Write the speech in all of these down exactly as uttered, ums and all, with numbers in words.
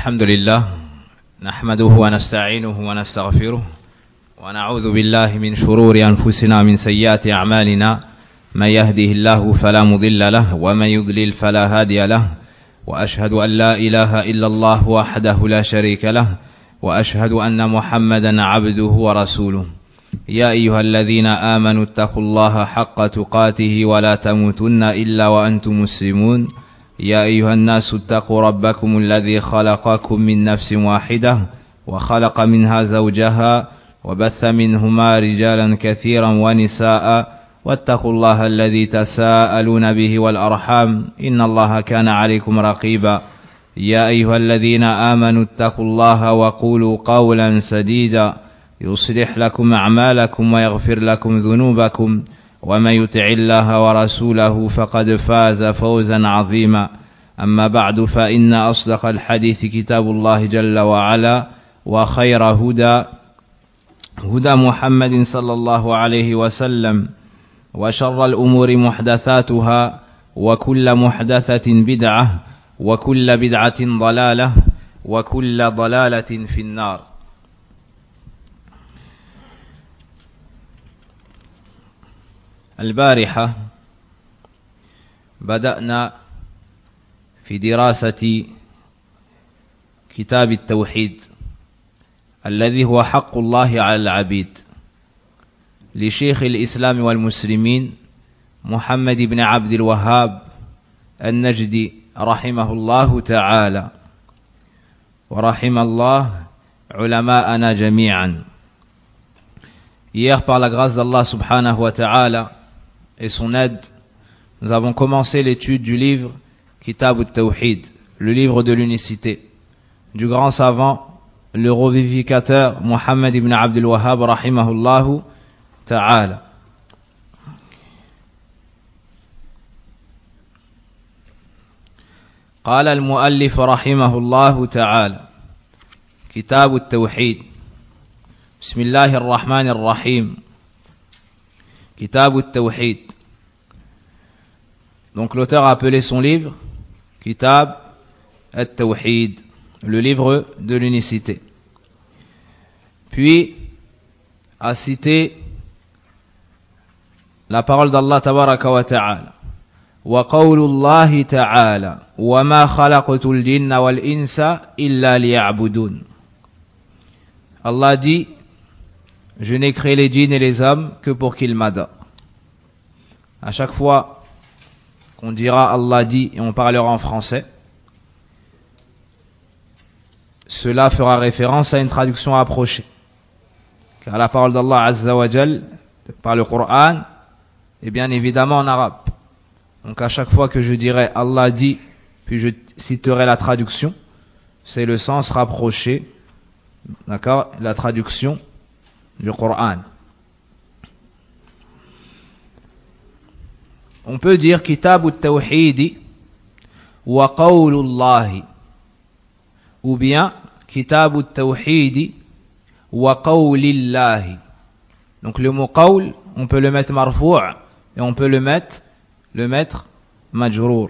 الحمد لله نحمده ونستعينه ونستغفره ونعوذ بالله من شرور أنفسنا من سيئات أعمالنا من يهده الله فلا مضل له ومن يضلل فلا هادي له وأشهد أن لا إله إلا الله وحده لا شريك له وأشهد أن محمدا عبده ورسوله يا أيها الذين آمنوا اتقوا الله حق تقاته ولا تموتن إلا وأنتم مسلمون يا أيها الناس اتقوا ربكم الذي خلقكم من نفس واحدة وخلق منها زوجها وبث منهما رجالا كثيرا ونساء واتقوا الله الذي تساءلون به والأرحام إن الله كان عليكم رقيبا يا أيها الذين آمنوا اتقوا الله وقولوا قولا سديدا يصلح لكم أعمالكم ويغفر لكم ذنوبكم ومن يطع الله ورسوله فقد فاز فوزا عظيما أما بعد فإن أصدق الحديث كتاب الله جل وعلا وخير هدى هدى محمد صلى الله عليه وسلم وشر الأمور محدثاتها وكل محدثة بدعة وكل بدعة ضلالة وكل ضلالة في النار. البارحة بدأنا في دراسة كتاب التوحيد الذي هو حق الله على العبيد لشيخ الإسلام والمسلمين محمد بن عبد الوهاب النجدي رحمه الله تعالى ورحم الله علماءنا جميعا. Hier, par la grâce d'Allah subhanahu wa ta'ala et son aide, nous avons commencé l'étude du livre Kitab al-Tawhid, le livre de l'unicité, du grand savant, le revivificateur Muhammad ibn Abdul Wahhab rahimahullahu ta'ala. قال المؤلف رحمه الله تعالى كتاب التوحيد بسم الله الرحمن الرحيم كتاب التوحيد. Donc l'auteur a appelé son livre Kitab al-Tawhid, le livre de l'unicité. Puis a cité la parole d'Allah tabaraka wa ta'ala. Wa qawlullahi ta'ala wa ma khalaqtul jinna wal insa illa liya'budun. Allah dit: je n'ai créé les djinns et les hommes que pour qu'ils m'adorent. À chaque fois qu'on dira Allah dit et on parlera en français, cela fera référence à une traduction approchée. Car la parole d'Allah Azza wa Jal par le Coran est bien évidemment en arabe. Donc à chaque fois que je dirai Allah dit, puis je citerai la traduction, c'est le sens rapproché, d'accord, la traduction du Coran. On peut dire Kitab al-Tawhid wa qawlullahi, ou bien Kitab al-Tawhid wa qawlillahi. Donc le mot qawl, on peut le mettre marfou' et on peut le mettre le mettre majrour.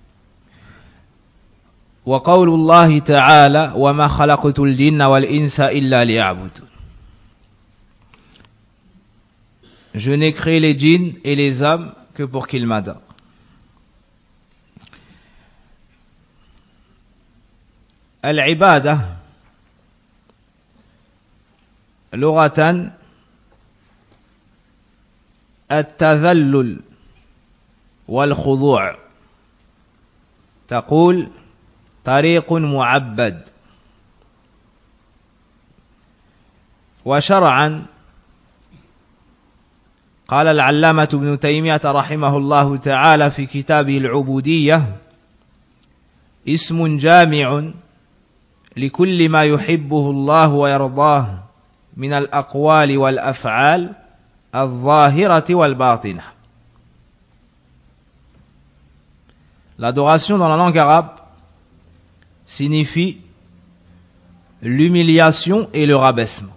Wa qawlullahi ta'ala wa ma khalaqtul jinna wal insa illa liya'budun. Je n'ai créé les djinns et les hommes que pour qu'ils m'adorent. Al-ibada lughatan at-tadhallul wal-khudu' تقول طريق معبد. وشرعا قال العلامة ابن تيمية رحمه الله تعالى في كتابه العبودية: اسم جامع لكل ما يحبه الله ويرضاه من الأقوال والأفعال الظاهرة والباطنة. L'adoration dans la langue arabe signifie l'humiliation et le rabaissement.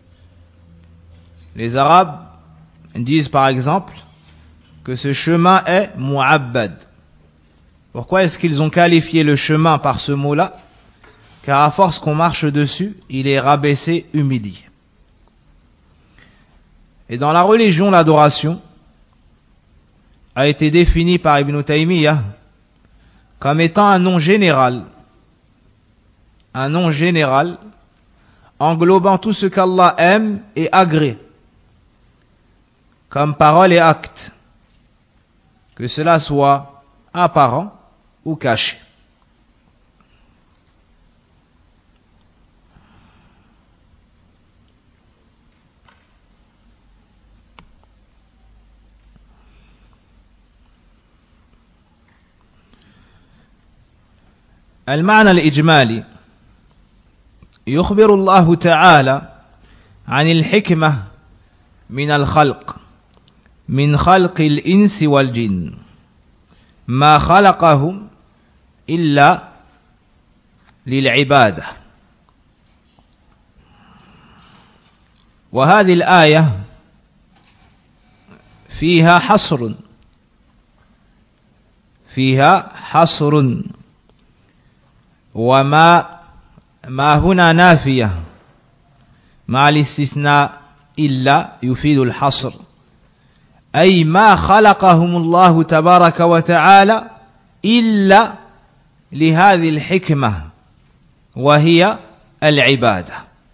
Les Arabes disent par exemple que ce chemin est mu'abbad. Pourquoi est-ce qu'ils ont qualifié le chemin par ce mot-là? car à force qu'on marche dessus, il est rabaissé, humilié. Et dans la religion, l'adoration a été définie par Ibn Taymiyyah comme étant un nom général, un nom général englobant tout ce qu'Allah aime et agrée, comme parole et acte, que cela soit apparent ou caché. المعنى الإجمالي يخبر الله تعالى عن الحكمة من الخلق من خلق الإنس والجن ما خلقهم إلا للعبادة. وهذه الآية فيها حصر فيها حصر وما ما هنا نافية مع الاستثناء إلا يفيد الحصر، أي ما خلقهم الله تبارك وتعالى إلا لهذه الحكمة وهي العبادة.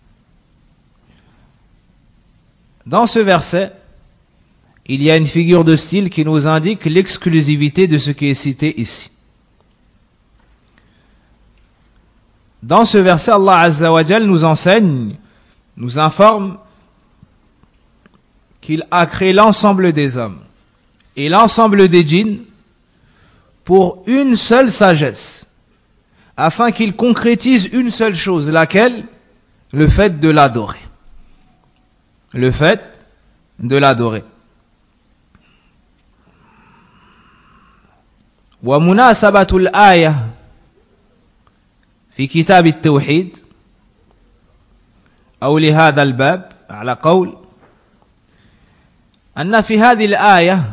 Dans ce verset, il y a une figure de style qui nous indique l'exclusivité de ce qui est cité ici. Dans ce verset, Allah Azza wa Jal nous enseigne, nous informe qu'il a créé l'ensemble des hommes et l'ensemble des djinns pour une seule sagesse, afin qu'ils concrétisent une seule chose, laquelle? Le fait de l'adorer. Le fait de l'adorer. Wa munasabatul ayah في كتاب التوحيد أو لهذا الباب على قول أن في هذه الآية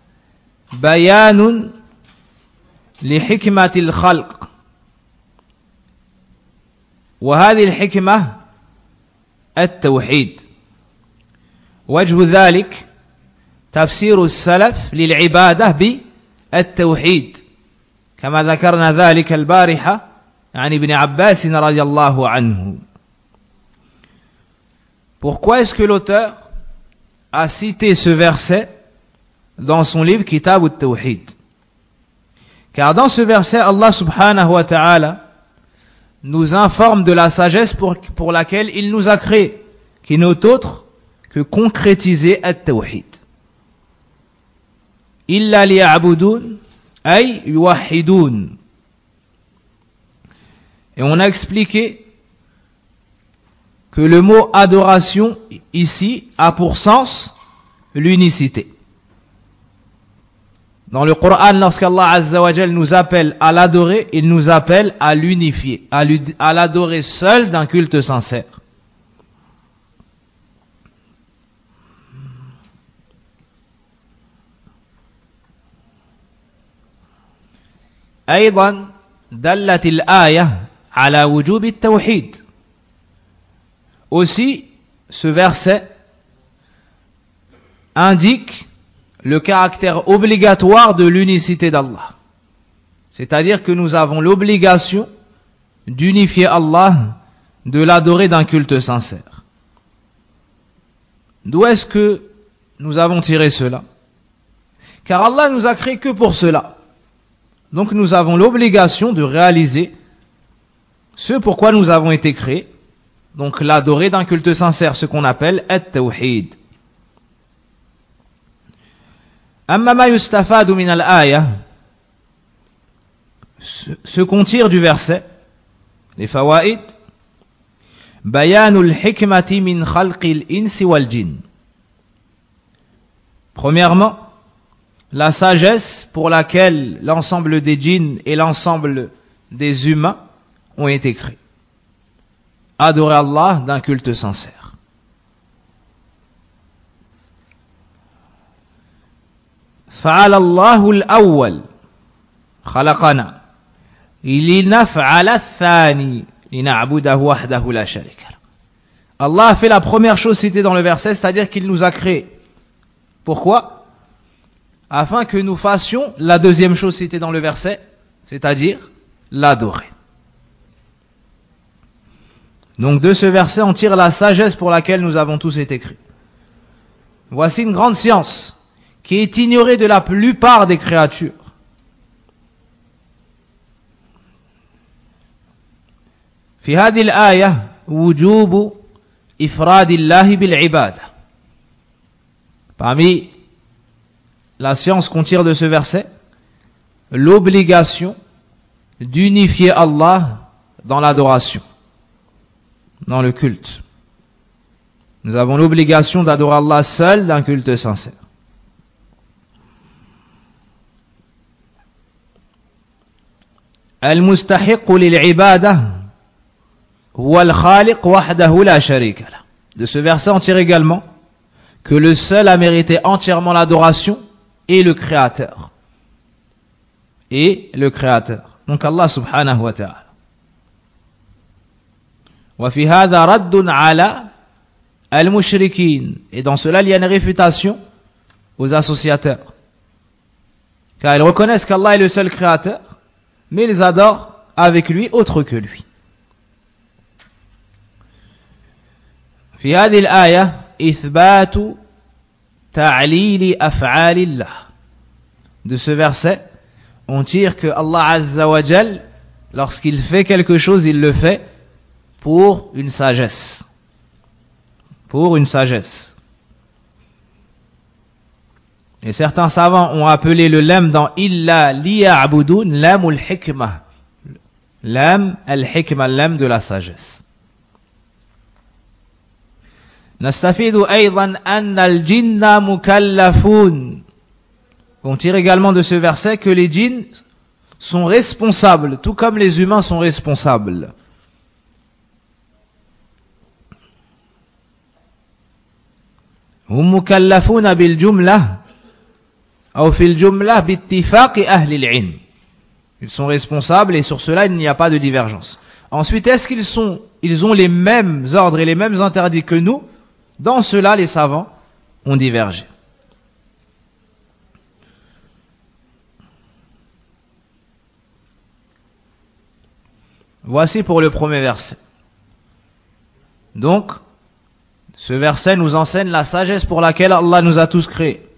بيان لحكمة الخلق، وهذه الحكمة التوحيد. وجه ذلك تفسير السلف للعبادة بالتوحيد كما ذكرنا ذلك البارحة عن ابن عباس رضي الله عنه. Pourquoi est-ce que l'auteur a cité ce verset dans son livre Kitab al-Tawhid? Car dans ce verset, Allah subhanahu wa ta'ala nous informe de la sagesse pour, pour laquelle il nous a créés, qui n'est autre que concrétiser al-Tawhid. Illa liya'budun ay yuwahhidun. Et on a expliqué que le mot adoration ici a pour sens l'unicité. Dans le Coran, lorsqu'Allah Azza wa Jal nous appelle à l'adorer, il nous appelle à l'unifier, à, à l'adorer seul d'un culte sincère. أيضا دلت الآية على وجوب التوحيد. Aussi, ce verset indique le caractère obligatoire de l'unicité d'Allah. C'est-à-dire que nous avons l'obligation d'unifier Allah, de l'adorer d'un culte sincère. D'où est-ce que nous avons tiré cela? Car Allah nous a créés que pour cela. Donc nous avons l'obligation de réaliser ce pourquoi nous avons été créés, donc l'adorer d'un culte sincère, ce qu'on appelle at-tawhid. Amma ma yustafadu min al-aya, ce qu'on tire du verset, les fawaid, bayanul hikmati min khalqil insi wal jinn. Premièrement, la sagesse pour laquelle l'ensemble des djinns et l'ensemble des humains ont été créés. Adorer Allah d'un culte sincère. فعل الله الأول خلقنا لنفعل الثاني لنعبده وحده لا شريك له. Allah a fait la première chose citée dans le verset, c'est-à-dire qu'il nous a créés. Pourquoi? Afin que nous fassions la deuxième chose citée dans le verset, c'est-à-dire l'adorer. Donc de ce verset, on tire la sagesse pour laquelle nous avons tous été créés. Voici une grande science qui est ignorée de la plupart des créatures. في هذه الآية وجوب إفراد الله بالعبادة. Parmi la science qu'on tire de ce verset, l'obligation d'unifier Allah dans l'adoration, dans le culte. Nous avons l'obligation d'adorer Allah seul d'un culte sincère. المستحق للعبادة هو الخالق وحده لا شريك له. De ce verset, on tire également que le seul à mériter entièrement l'adoration est le Créateur. Et le Créateur. Donc Allah subhanahu wa ta'ala. وفي هذا رد على المشركين. Et dans cela, il y a une réfutation aux associateurs. Car ils reconnaissent qu'Allah est le seul Créateur, mais ils adorent avec lui autre que lui. في هذه الآية إثبات تعليل أفعال الله. De ce verset, on tire que Allah Azza wa Jal, lorsqu'il fait quelque chose, il le fait pour une sagesse. Pour une sagesse. Et certains savants ont appelé le lam dans illa liya'budun lamul hikmah. Lam al-hikmah, lam de la sagesse. نستفيد أيضا أن الجن مكلفون. On tire également de ce verset que les djinns sont responsables, tout comme les humains sont responsables. هم مكلفون بالجملة أو في الجملة باتفاق أهل العلم. Ils sont responsables et sur cela il n'y a pas de divergence. Ensuite, est-ce qu'ils sont, ils ont les mêmes ordres et les mêmes interdits que nous? Dans cela, les savants ont divergé. Voici pour le premier verset. Donc, ce verset nous enseigne la sagesse pour laquelle Allah nous a tous créés.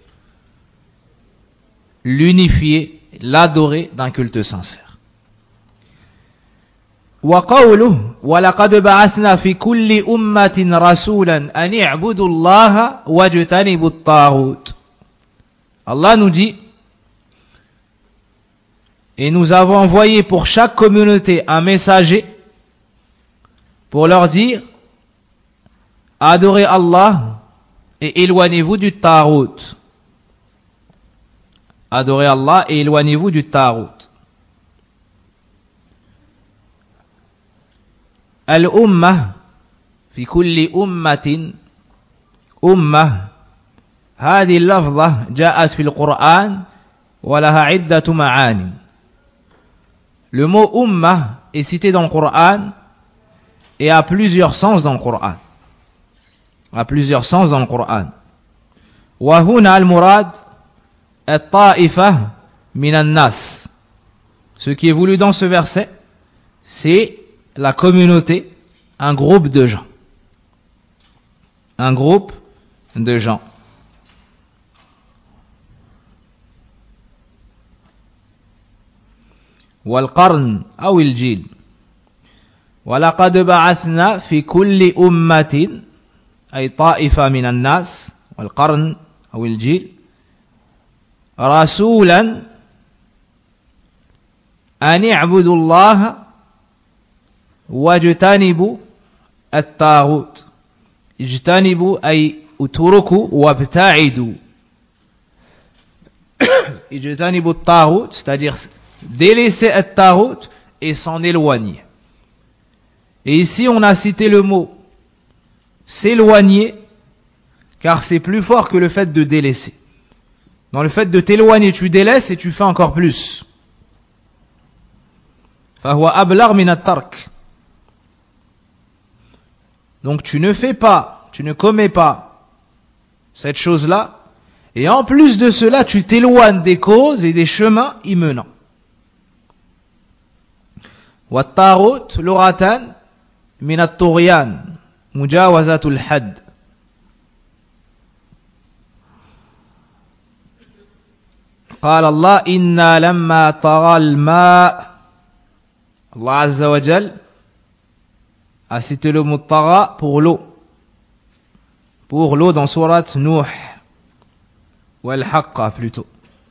L'unifier, l'adorer d'un culte sincère. وقوله ولقد بعثنا في كل أمة رسولا أن اعبدوا الله واجتنبوا الطاغوت. Allah nous dit, et nous avons envoyé pour chaque communauté un messager pour leur dire, adorez Allah et éloignez-vous du taghut. Adorez Allah et éloignez-vous du taghut. الأمة في كل أمة أمة. هذه اللفظة جاءت في القرآن ولها عدة معاني. Le mot umma est cité dans le Coran et a plusieurs sens dans le Coran. A plusieurs sens dans le Coran. وهنا المراد الطائفة من الناس. Ce qui est voulu dans ce verset, c'est la communauté, un groupe de gens. Un groupe de gens. والقرن أو الجيل. ولقد بعثنا في كل أمة أي طائفة من الناس والقرن أو الجيل رسولا أن اعبدوا الله واجتنبوا الطاغوت. اجتنبوا أي اتركوا وابتعدوا. اجتنبوا الطاغوت, c'est-à-dire délaisser le taghut et s'en éloigner. Et ici on a cité le mot s'éloigner, car c'est plus fort que le fait de délaisser. Dans le fait de t'éloigner, tu délaisses et tu fais encore plus. فهو أبلغ من الترك. Donc tu ne fais pas, tu ne commets pas cette chose-là, et en plus de cela, tu t'éloignes des causes et des chemins y menant. والطاغوت لغة من الطغيان مجاوزة الحد. قال الله إنا لما طغى الماء. Allah Azza wa Jal a cité le mot tagha pour l'eau. Pour l'eau dans sourate Nuh. Ou al-Haqqa plutôt.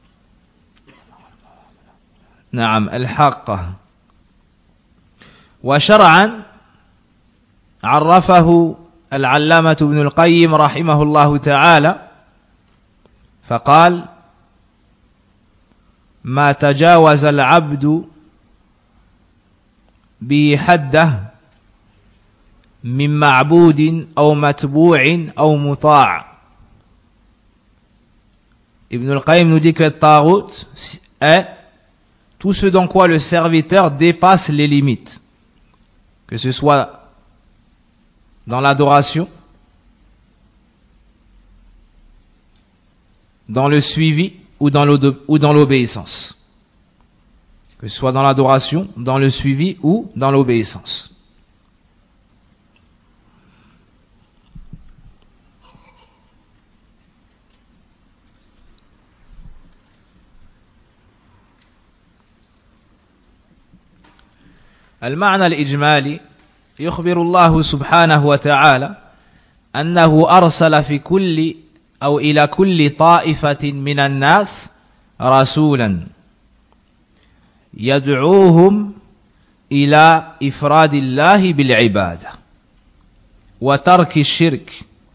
نعم الحقة. وشرعا عرفه العلامة ابن القيم رحمه الله تعالى فقال ما تجاوز العبد به حده من معبود أو متبوع أو مطاع. Ibn al-Qayyim nous dit que Taghut est tout ce dans quoi le serviteur dépasse les limites, que ce soit dans l'adoration, dans le suivi ou dans l'obéissance. Que ce soit dans l'adoration, dans le suivi ou dans l'obéissance. المعنى الإجمالي يخبر الله سبحانه وتعالى أنه أرسل في كل أو إلى كل طائفة من الناس رسولا يدعوهم إلى إفراد الله بالعبادة وترك الشرك.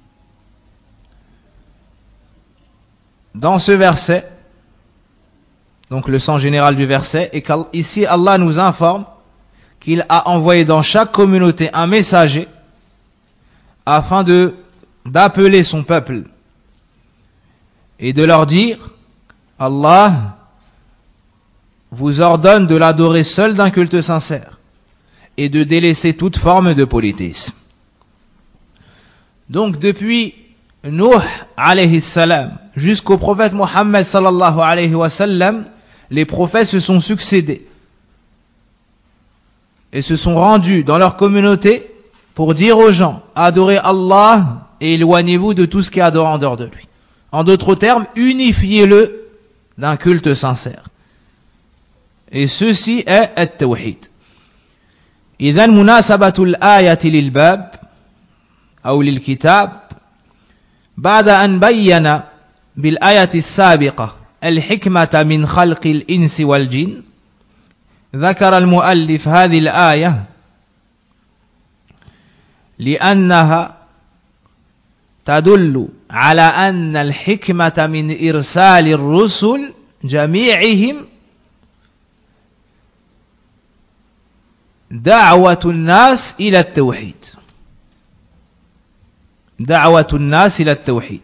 Dans ce verset, donc le sens général du verset, est qu'ici Allah nous informe qu'il a envoyé dans chaque communauté un messager afin de d'appeler son peuple et de leur dire Allah vous ordonne de l'adorer seul d'un culte sincère et de délaisser toute forme de polythéisme. Donc depuis Nuh alayhi salam jusqu'au prophète Mohammed sallallahu alayhi wa sallam, les prophètes se sont succédés et se sont rendus dans leur communauté pour dire aux gens adorez Allah et éloignez-vous de tout ce qui est adoré en dehors de lui. En d'autres termes, unifiez-le d'un culte sincère. Et ceci est التوحيد. إذن مناسبة الآية للباب أو للكتاب بعد أن بين بالآية السابقة الحكمة من خلق الإنس والجن ذكر المؤلف هذه الآية لأنها تدل على أن الحكمة من إرسال الرسل جميعهم دعوة الناس إلى التوحيد دعوة الناس إلى التوحيد.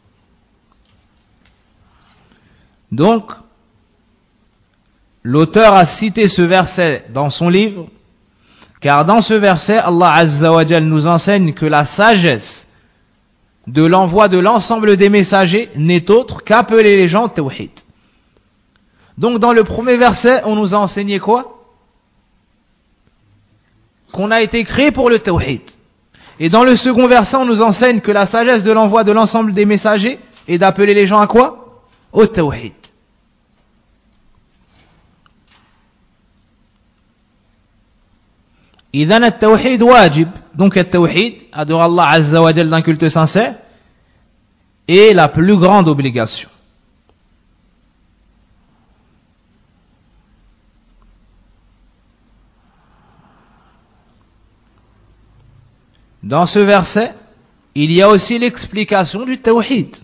Donc l'auteur a cité ce verset dans son livre car dans ce verset Allah Azza wa Jal nous enseigne que la sagesse de l'envoi de l'ensemble des messagers n'est autre qu'appeler les gens au tawhid. Donc dans le premier verset on nous a enseigné quoi? Qu'on a été créé pour le tawhid. Et dans le second verset, on nous enseigne que la sagesse de l'envoi de l'ensemble des messagers est d'appeler les gens à quoi? Au tawhid. Idhan at-tawhid wajib. Donc at-tawhid, adorer Allah Azza wa Jal d'un culte sincère, est la plus grande obligation. Dans ce verset, il y a aussi l'explication du tawhid.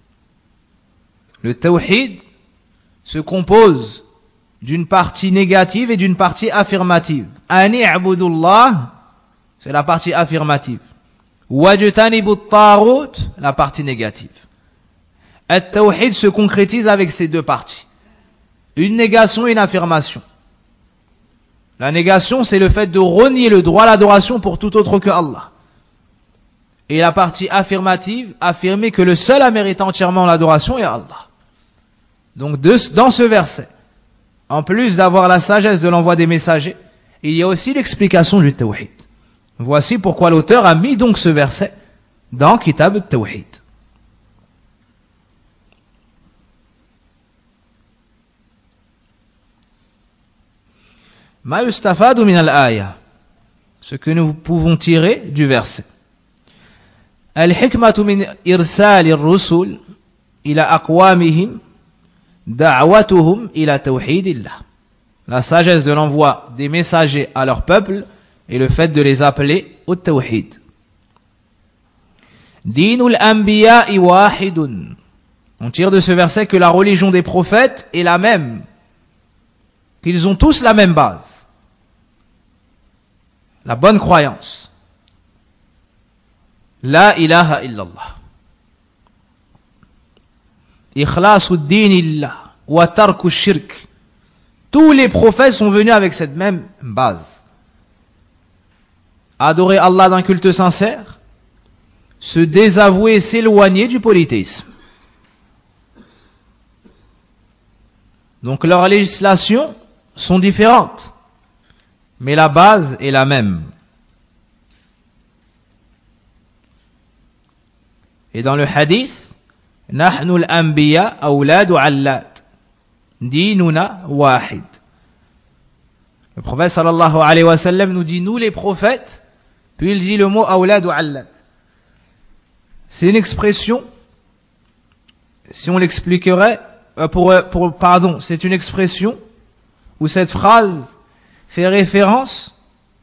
Le tawhid se compose d'une partie négative et d'une partie affirmative. Ani abudullah, c'est la partie affirmative. Wajtanibu at-taghut, la partie négative. At-tawhid se concrétise avec ces deux parties. Une négation et une affirmation. La négation, c'est le fait de renier le droit à l'adoration pour tout autre que Allah. Et la partie affirmative, affirmer que le seul à mériter entièrement l'adoration est Allah. Donc de, dans ce verset, en plus d'avoir la sagesse de l'envoi des messagers, il y a aussi l'explication du tawhid. Voici pourquoi l'auteur a mis donc ce verset dans Kitab al-Tawhid. Ma yustafadu min al-aya, ce que nous pouvons tirer du verset. Al-hikmatu min irsali ar-rusul ila aqwamihim da'watuhum ila tawhidillah. La sagesse de l'envoi des messagers à leur peuple et le fait de les appeler au tawhid. Dinul anbiya'i wahidun. On tire de ce verset que la religion des prophètes est la même, qu'ils ont tous la même base, la bonne croyance. La ilaha illallah. Ikhlasu dinillah wa tarku shirk. Tous les prophètes sont venus avec cette même base. Adorer Allah d'un culte sincère, se désavouer et s'éloigner du polythéisme. Donc leurs législations sont différentes, mais la base est la même. Et dans le hadith, Nahnu al-anbiya awladu allat, dinuna wahid. Le prophète sallallahu alayhi wa sallam nous dit nous les prophètes, puis il dit le mot awladu allat. C'est une expression, si on l'expliquerait, pour, pour, pardon, c'est une expression où cette phrase fait référence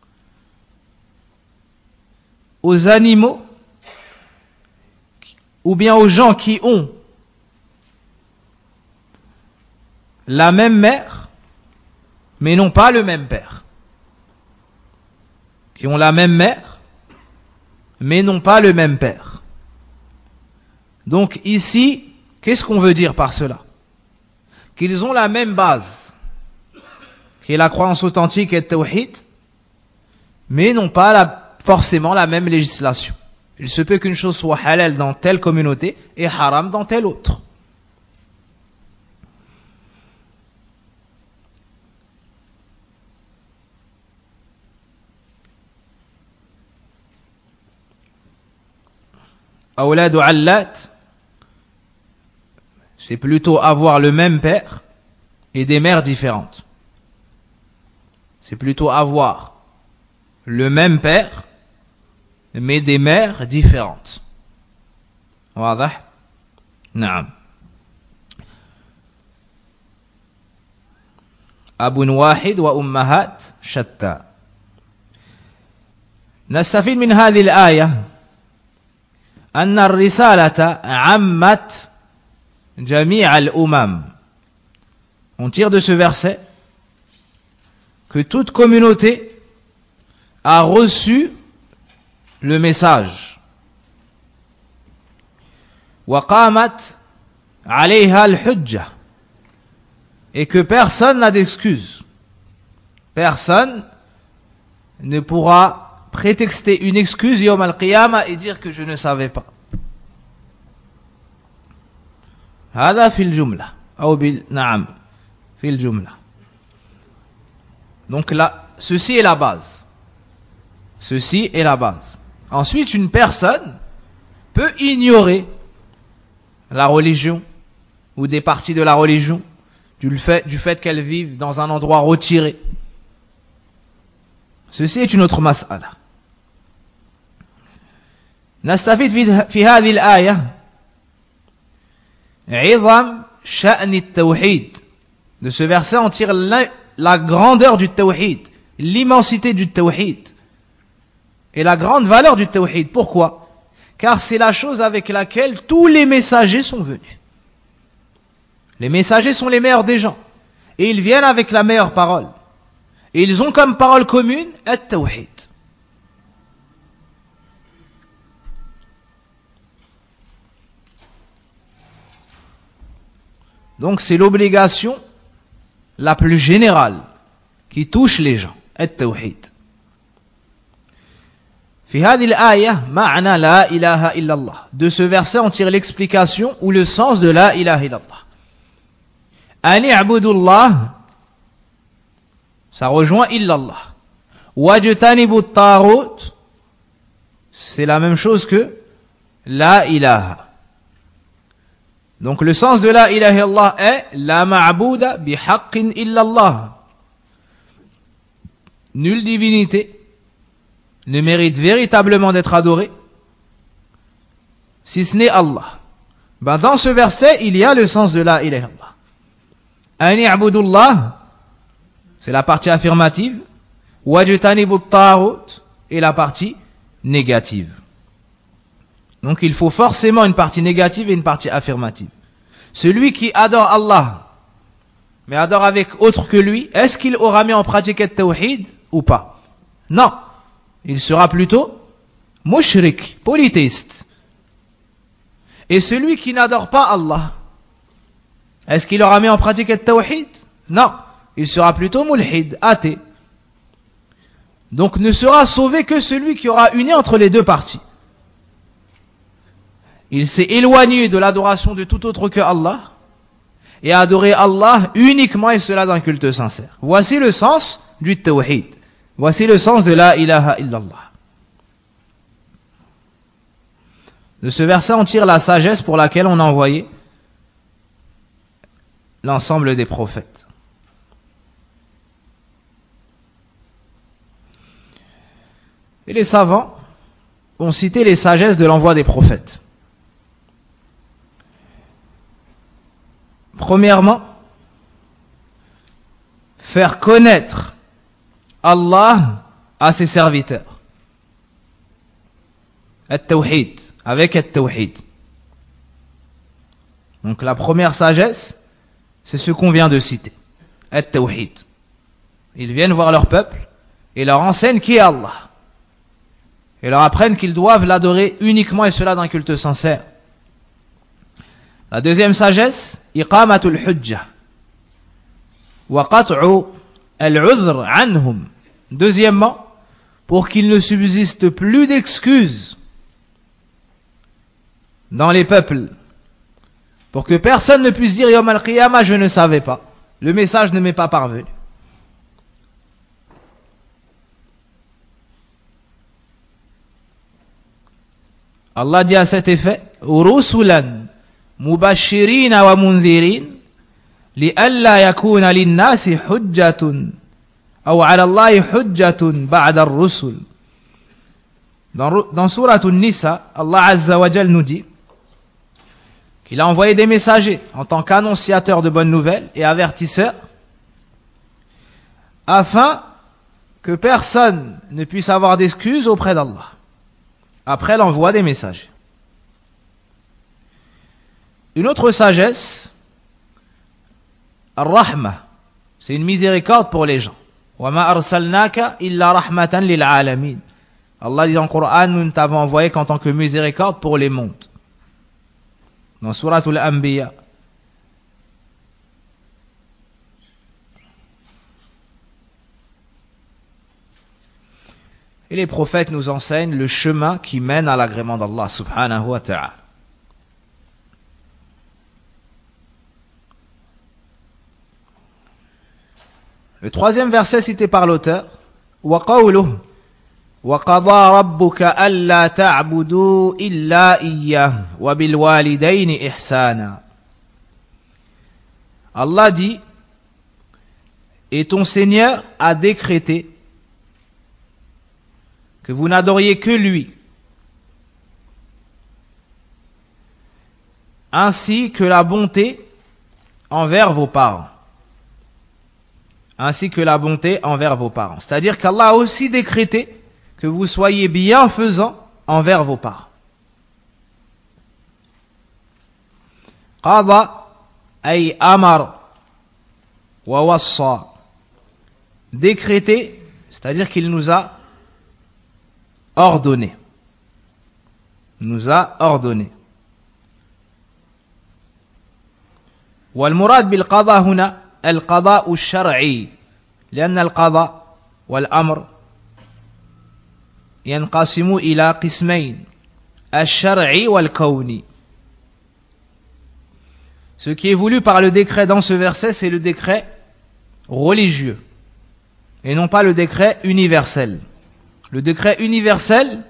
aux animaux ou bien aux gens qui ont la même mère mais n'ont pas le même père. Qui ont la même mère mais n'ont pas le même père. Donc ici, qu'est-ce qu'on veut dire par cela? Qu'ils ont la même base, qui est la croyance authentique et le tawhid, mais n'ont pas la, forcément la même législation. Il se peut qu'une chose soit halal dans telle communauté et haram dans telle autre. Awladu allat, c'est plutôt avoir le même père et des mères différentes. C'est plutôt avoir le même père mais des mères différentes. واضح؟ نعم. أب واحد وأمهات شتى. نستفيد من هذه الآية أن الرسالة عمت جميع الأمم. On tire de ce verset que toute communauté a reçu le message. وقامت عليها الحجة. Et que personne n'a d'excuse. Personne ne pourra prétexter une excuse yawm al-qiyamah et dire que je ne savais pas. هذا في الجملة أو بال نعم في الجملة. Donc là, ceci est la base. Ceci est la base. Ensuite, une personne peut ignorer la religion ou des parties de la religion du fait, du fait qu'elle vive dans un endroit retiré. Ceci est une autre mas'ala. نستفيد في هذه الآية عظم شأن التوحيد. De ce verset, on tire la, la grandeur du tawhid, l'immensité du tawhid et la grande valeur du tawhid. Pourquoi? Car c'est la chose avec laquelle tous les messagers sont venus. Les messagers sont les meilleurs des gens et ils viennent avec la meilleure parole. Et ils ont comme parole commune at-tawhid. Donc c'est l'obligation la plus générale qui touche les gens, at-tawhid. في هذه الآية معنى لا إله إلا الله. De ce verset, on tire l'explication ou le sens de la ilaha illallah. أن اعبدوا الله, ça rejoint illallah. واجتنبوا الطاغوت, c'est la même chose que la ilaha. Donc le sens de la ilaha illallah est la ma'bouda bihaqqin illallah. Nulle divinité ne mérite véritablement d'être adoré si ce n'est Allah. Ben dans ce verset, il y a le sens de la ilaha illallah. An i'budullah, c'est la partie affirmative. Wajtanibu at-taghut est la partie négative. Donc il faut forcément une partie négative et une partie affirmative. Celui qui adore Allah, mais adore avec autre que lui, est-ce qu'il aura mis en pratique le tawhid ou pas? Non. Il sera plutôt mushrik, polythéiste. Et celui qui n'adore pas Allah, est-ce qu'il aura mis en pratique le tawhid? Non. Il sera plutôt mulhid, athée. Donc ne sera sauvé que celui qui aura uni entre les deux parties. Il s'est éloigné de l'adoration de tout autre que Allah et a adoré Allah uniquement et cela d'un culte sincère. Voici le sens du tawhid. Voici le sens de la ilaha illallah. De ce verset, on tire la sagesse pour laquelle on a envoyé l'ensemble des prophètes. Et les savants ont cité les sagesses de l'envoi des prophètes. Premièrement, faire connaître Allah à ses serviteurs. At-tawhid, avec at-tawhid. Donc la première sagesse, c'est ce qu'on vient de citer. At-tawhid. Ils viennent voir leur peuple et leur enseignent qui est Allah. Et leur apprennent qu'ils doivent l'adorer uniquement et cela d'un culte sincère. La deuxième sagesse, iqamatul hujja wa qat'u al-'udhr anhum. Deuxièmement, pour qu'il ne subsiste plus d'excuses dans les peuples, pour que personne ne puisse dire yawm al-qiyamah, je ne savais pas, le message ne m'est pas parvenu. Allah dit à cet effet, rusulan mubashirina wa mundhirin li'alla yakuna lin-nasi hujjatun aw 'ala Allahi hujjatun ba'da ar-rusul. Dans dans sourate An-Nisa, Allah Azza wa Jalla nous dit qu'il a envoyé des messagers en tant qu'annonciateurs de bonnes nouvelles et avertisseurs afin que personne ne puisse avoir d'excuses auprès d'Allah après l'envoi des messages. Une autre sagesse, Ar-Rahma, c'est une miséricorde pour les gens. Wa ma arsalnaka illa rahmatan lil alamin. Allah dit dans le Coran, nous ne t'avons envoyé qu'en tant que miséricorde pour les mondes. Dans Souratul Anbiya. Et les prophètes nous enseignent le chemin qui mène à l'agrément d'Allah subhanahu wa ta'ala. Le troisième verset cité par l'auteur, wa qawluhu wa qada rabbuka alla ta'budu illa iyyah wa bil walidayni ihsana. Allah dit, et ton Seigneur a décrété que vous n'adoriez que lui, ainsi que la bonté envers vos parents. Ainsi que la bonté envers vos parents. C'est-à-dire qu'Allah a aussi décrété que vous soyez bienfaisants envers vos parents. Qada ay amar wa wassa. Décrété, c'est-à-dire qu'il nous a ordonné. Nous a ordonné. والمراد بالقضاء هنا القضاء الشرعي لأن القضاء والأمر ينقسم إلى قسمين الشرعي والكوني. Ce qui est voulu par le décret dans ce verset, c'est le décret religieux et non pas le décret universel. Le décret universel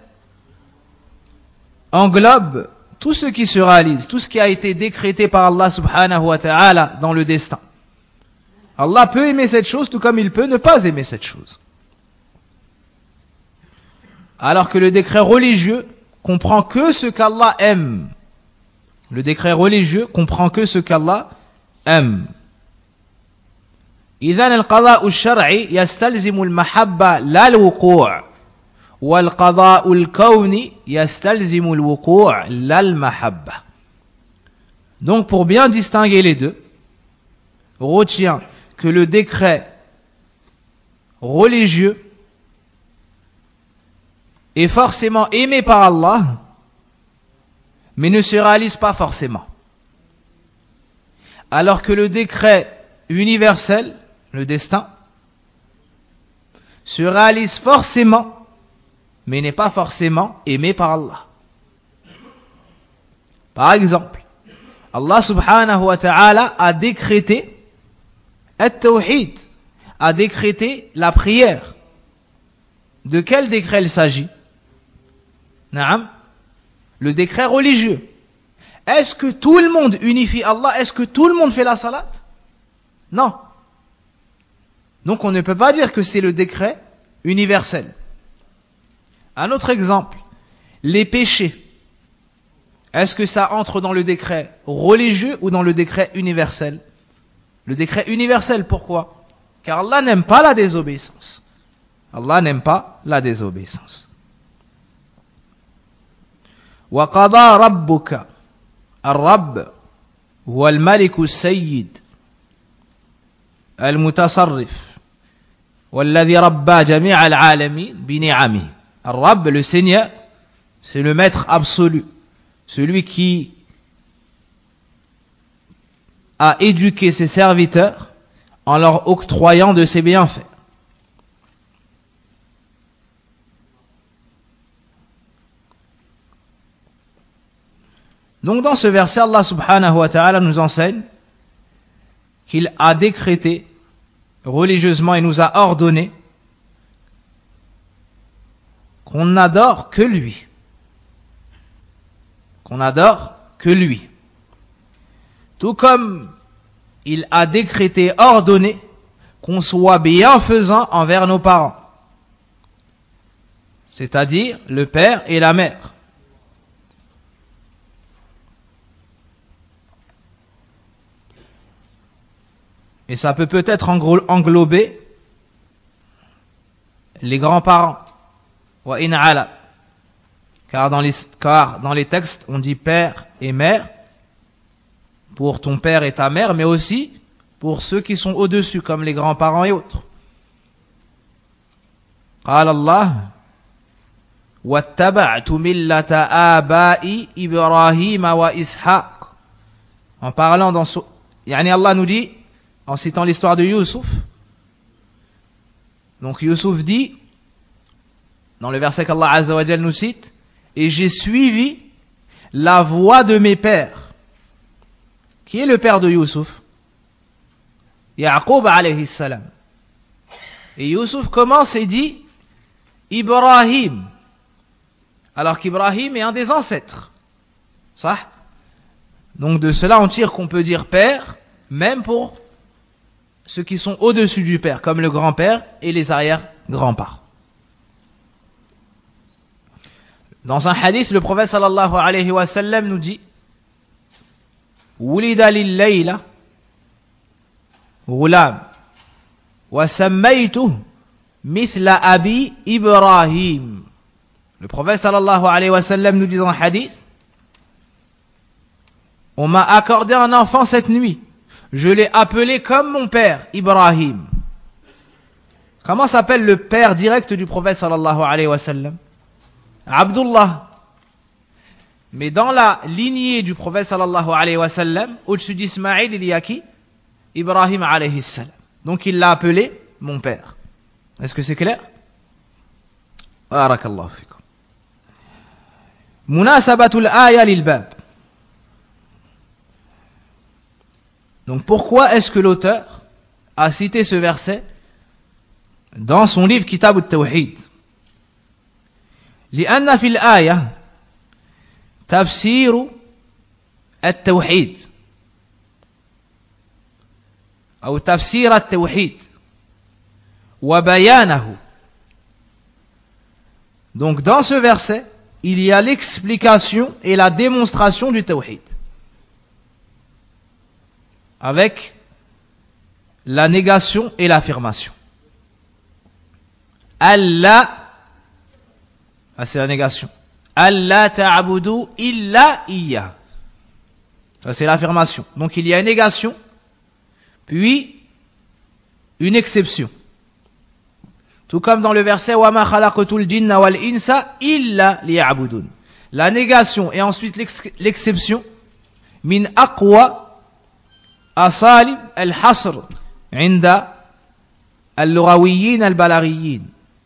englobe tout ce qui se réalise, tout ce qui a été décrété par Allah subhanahu wa ta'ala dans le destin. Allah peut aimer cette chose tout comme il peut ne pas aimer cette chose. Alors que le décret religieux comprend que ce qu'Allah aime. Le décret religieux comprend que ce qu'Allah aime. إذن القضاء الشرعي يستلزم المحبة لا الوقوع والقضاء الكوني يستلزم الوقوع لا المحبة. Donc pour bien distinguer les deux, retiens que le décret religieux est forcément aimé par Allah, mais ne se réalise pas forcément. Alors que le décret universel, le destin, se réalise forcément, mais n'est pas forcément aimé par Allah. Par exemple, Allah subhanahu wa ta'ala a décrété at-tawhid, a décrété la prière. De quel décret il s'agit? Naam, le décret religieux. Est-ce que tout le monde unifie Allah? Est-ce que tout le monde fait la salat? Non. Donc on ne peut pas dire que c'est le décret universel. Un autre exemple, les péchés. Est-ce que ça entre dans le décret religieux ou dans le décret universel? Le décret universel, pourquoi? Car Allah n'aime pas la désobéissance. Allah n'aime pas la désobéissance. وقضى ربك الرب هو الملك السيد المتصرف والذي ربى جميع العالمين بنعمه. الرب, le Seigneur, c'est le maître absolu, celui qui a éduqué ses serviteurs en leur octroyant de ses bienfaits. Donc dans ce verset, Allah subhanahu wa ta'ala nous enseigne qu'il a décrété religieusement et nous a ordonné qu'on n'adore que lui. Qu'on n'adore que lui. Tout comme il a décrété, ordonné qu'on soit bienfaisant envers nos parents. C'est-à-dire le père et la mère. Et ça peut peut-être englober les grands-parents. Wa in ala. Car dans les, car dans les textes, on dit père et mère pour ton père et ta mère, mais aussi pour ceux qui sont au-dessus, comme les grands-parents et autres. قال الله واتبعت ملة آبائي إبراهيم وإسحاق. En parlant dans ce, yani Allah nous dit, en citant l'histoire de Youssouf, donc Youssouf dit, dans le verset qu'Allah Azza wa Jal nous cite, et j'ai suivi la voie de mes pères. Qui est le père de Youssouf? Yaqub alayhi salam. Et Youssouf commence et dit Ibrahim, alors qu'Ibrahim est un des ancêtres. Ça. Donc de cela on tire qu'on peut dire père, même pour ceux qui sont au-dessus du père, comme le grand-père et les arrière-grands-parents. Dans un hadith, le prophète sallallahu alayhi wa sallam nous dit Wulida lil-layla ghulam wa sammaytuhu mithla abi Ibrahim. Le prophète sallallahu alayhi wa sallam nous dit dans un hadith, on m'a accordé un enfant cette nuit. Je l'ai appelé comme mon père, Ibrahim. Comment s'appelle le père direct du prophète sallallahu alayhi wa sallam? Abdullah. Mais dans la lignée du prophète sallallahu alayhi wa sallam, au-dessus d'Ismaïl, il y a qui? Ibrahim alayhi salam. Donc il l'a appelé mon père. Est-ce que c'est clair? بارك الله فيكم. مناسبة الآية للباب. Donc pourquoi est-ce que l'auteur a cité ce verset dans son livre Kitab al-Tawhid? لأن في الآية تفسير التوحيد أو تفسير التوحيد وبيانه. Donc dans ce verset, il y a l'explication et la démonstration du tawhid, avec la négation et l'affirmation. Allah, ah, c'est la négation. Allah ta'abudu illa iya. Ça c'est l'affirmation. Donc il y a une négation, puis une exception. Tout comme dans le verset wa ma khalaqtul jinna wal insa illa liya'budun. La négation et ensuite l'exception. Min aqwa asalib al-hasr inda al-lughawiyyin al-balaghiyin.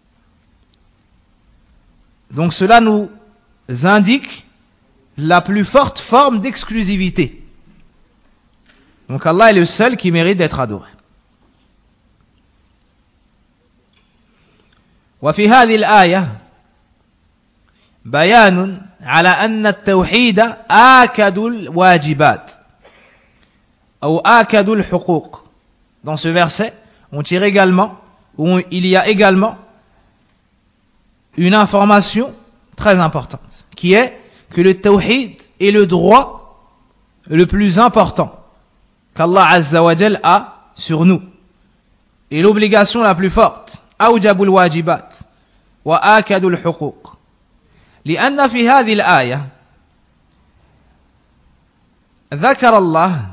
Donc cela nous indique la plus forte forme d'exclusivité. Donc Allah est le seul qui mérite d'être adoré. وفي هذه الآية بيان على أن التوحيد آكد الواجبات أو آكد الحقوق. Dans ce verset, on tire également, où il y a également une information très importante, qui est que le tawhid est le droit le plus important qu'Allah Azza wa Jal a sur nous, et l'obligation la plus forte. أوجب الواجبات وآكد الحقوق لأن في هذه الآية ذكر الله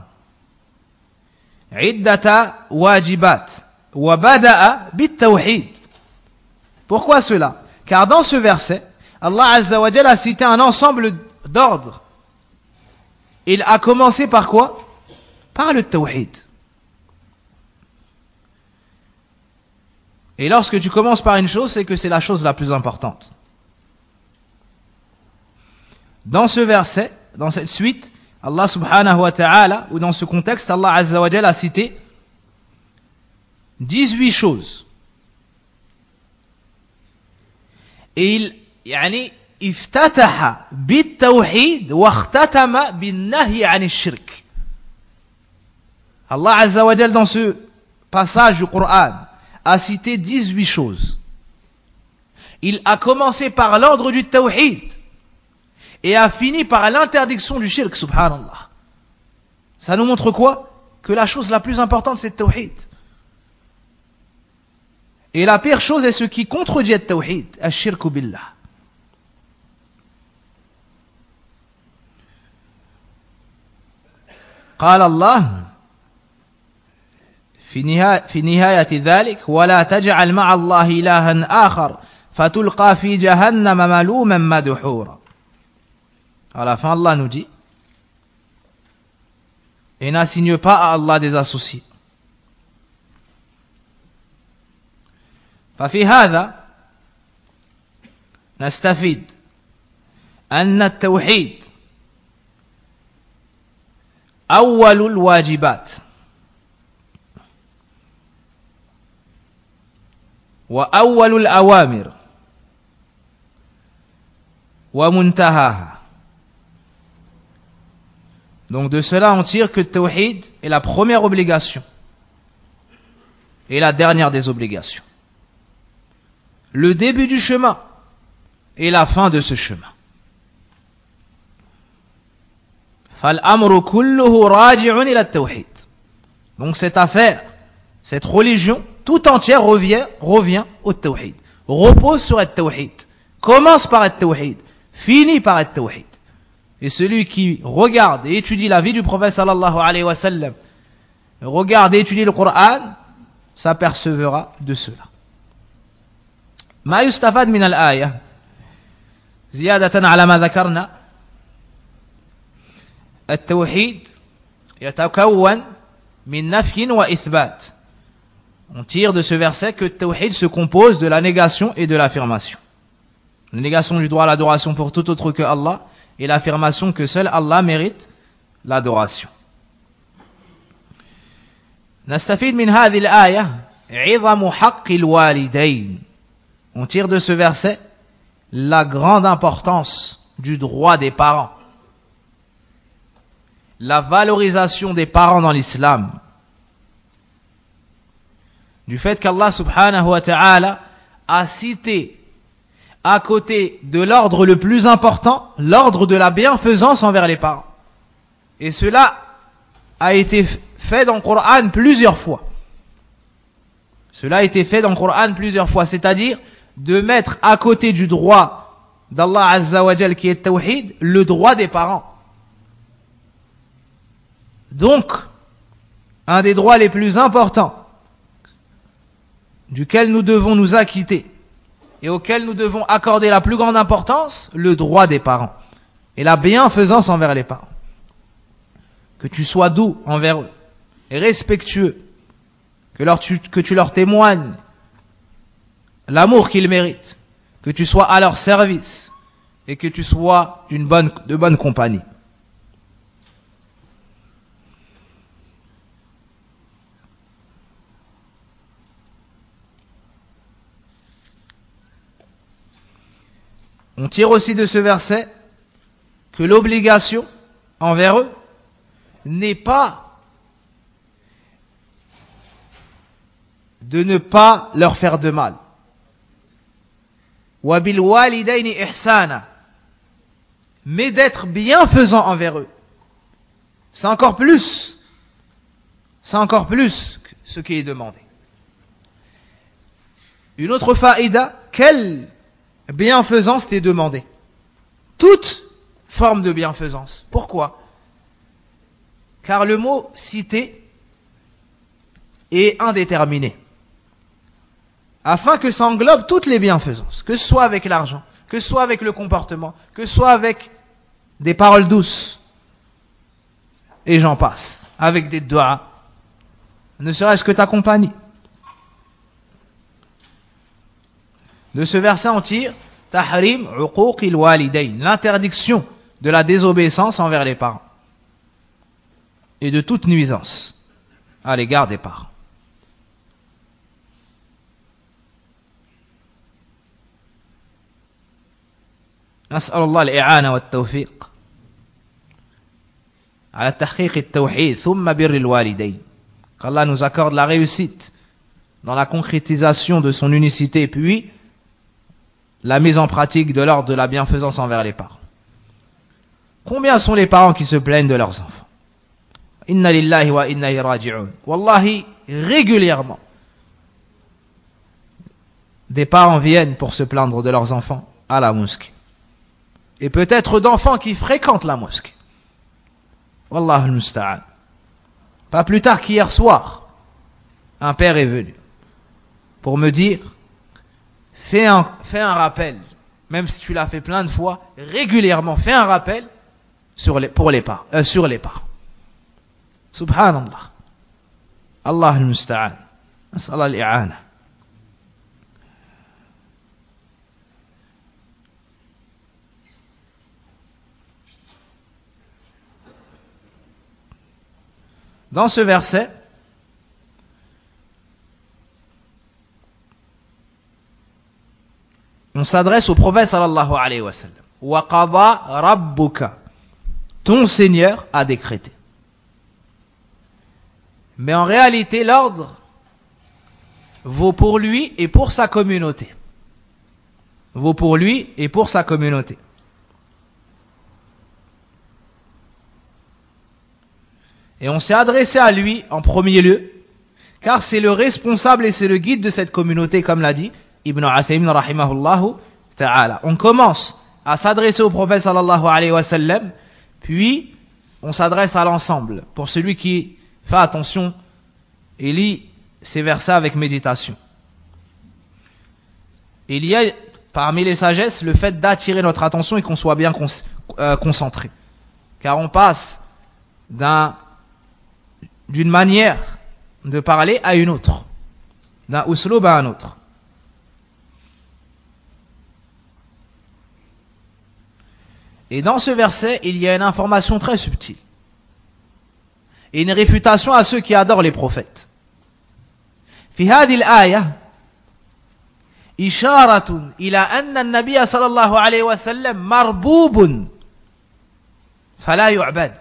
عدة واجبات وبدأ بالتوحيد. Pourquoi cela? Car dans ce verset, Allah Azza wa Jalla a cité un ensemble d'ordres. Il a commencé par quoi? Par le tawhid. Et lorsque tu commences par une chose, c'est que c'est la chose la plus importante. Dans ce verset, dans cette suite, Allah subhanahu wa ta'ala, ou dans ce contexte, Allah Azza wa Jalla a cité dix-huit choses. Et il, yani, iftataha bit-tawhid wa ikhtatama bin-nahy 'an ash-shirk. Allah Azza wa Jalla, dans ce passage du Coran, a cité dix-huit choses. Il a commencé par l'ordre du tawhid et a fini par l'interdiction du shirk, subhanallah. Ça nous montre quoi? Que la chose la plus importante, c'est le tawhid. Et la pire chose est ce qui contredit le tawhid, ash-shirku billah. قال الله في نهاية, في نهاية ذلك ولا تجعل مع الله إلها آخر فتلقى في جهنم ملوما مدحورا. À la fin, Allah nous dit et n'assigne pas à Allah des associés. ففي هذا نستفيد أن التوحيد أول الواجبات وأول الأوامر ومنتهاها. Donc de cela on tire que le tawhid est la première obligation et la dernière des obligations, le début du chemin et la fin de ce chemin. فالأمر كله راجع إلى التوحيد. Donc cette affaire, cette religion tout entière revient, revient au tawhid, repose sur le tawhid, commence par le tawhid, finit par le tawhid. Et celui qui regarde et étudie la vie du prophète sallallahu alayhi wa sallam, regarde et étudie le Coran, s'apercevra de cela. ما يستفاد من الآية زيادة على ما ذكرنا. التوحيد يتكون من نفي وإثبات. On tire de ce verset que le tawhid se compose de la négation et de l'affirmation. La négation du droit à l'adoration pour tout autre que Allah et l'affirmation que seul Allah mérite l'adoration. نستفيد من هذه الآية عظم حق الوالدين. On tire de ce verset la grande importance du droit des parents, la valorisation des parents dans l'islam, du fait qu'Allah subhanahu wa ta'ala a cité à côté de l'ordre le plus important, l'ordre de la bienfaisance envers les parents. Et cela a été fait dans le Coran plusieurs fois. Cela a été fait dans le Coran plusieurs fois, c'est-à-dire de mettre à côté du droit d'Allah Azza wa Jal qui est Tawhid, le droit des parents. Donc, un des droits les plus importants duquel nous devons nous acquitter et auquel nous devons accorder la plus grande importance, le droit des parents et la bienfaisance envers les parents. Que tu sois doux envers eux et respectueux, que, leur, tu, que tu leur témoignes l'amour qu'ils méritent, que tu sois à leur service et que tu sois d'une bonne, de bonne compagnie. On tire aussi de ce verset que l'obligation envers eux n'est pas de ne pas leur faire de mal. Wa bil walidayni ihsana, mais d'être bienfaisant envers eux. C'est encore plus, c'est encore plus ce qui est demandé. Une autre faïda, quelle bienfaisance t'est demandée? Toute forme de bienfaisance. Pourquoi? Car le mot cité est indéterminé. Afin que ça englobe toutes les bienfaisances, que ce soit avec l'argent, que ce soit avec le comportement, que ce soit avec des paroles douces, et j'en passe, avec des doigts, ne serait-ce que ta compagnie. De ce verset on tire tahrim uquqil walidayn, l'interdiction de la désobéissance envers les parents et de toute nuisance à l'égard des parents. نسأل الله الإعانة والتوفيق على تحقيق التوحيد ثم بر الوالدين. qu'Allah nous accorde la réussite dans la concrétisation de son unicité puis la mise en pratique de l'ordre de la bienfaisance envers les parents. Combien sont les parents qui se plaignent de leurs enfants? Inna lillahi wa inna ilayhi raji'un. Wallahi, régulièrement, des parents viennent pour se plaindre de leurs enfants à la mosquée. Et peut-être d'enfants qui fréquentent la mosquée. Wallahu al-musta'an. Pas plus tard qu'hier soir, un père est venu pour me dire fais un, fais un rappel, même si tu l'as fait plein de fois, régulièrement, fais un rappel sur les, pour les parents, euh, sur les parents. Subhanallah. Allah al-musta'an. Nas'al al-i'ana. Dans ce verset, on s'adresse au prophète sallallahu alayhi wa sallam. Wa qada rabbuka, ton Seigneur a décrété. Mais en réalité, l'ordre vaut pour lui et pour sa communauté. Vaut pour lui et pour sa communauté. Et on s'est adressé à lui en premier lieu, car c'est le responsable et c'est le guide de cette communauté, comme l'a dit Ibn Uthaymin rahimahullahu ta'ala. On commence à s'adresser au prophète sallallahu alayhi wa sallam, puis on s'adresse à l'ensemble, pour celui qui fait attention et lit ces versets avec méditation. Il y a parmi les sagesses le fait d'attirer notre attention et qu'on soit bien con- euh, concentré. Car on passe d'un d'une manière de parler à une autre, d'un uslub à un autre. Et dans ce verset, il y a une information très subtile. Et une réfutation à ceux qui adorent les prophètes. في هذه الآية إشارة إلى أن النبي صلى الله عليه وسلم مربوب فلا يعبد.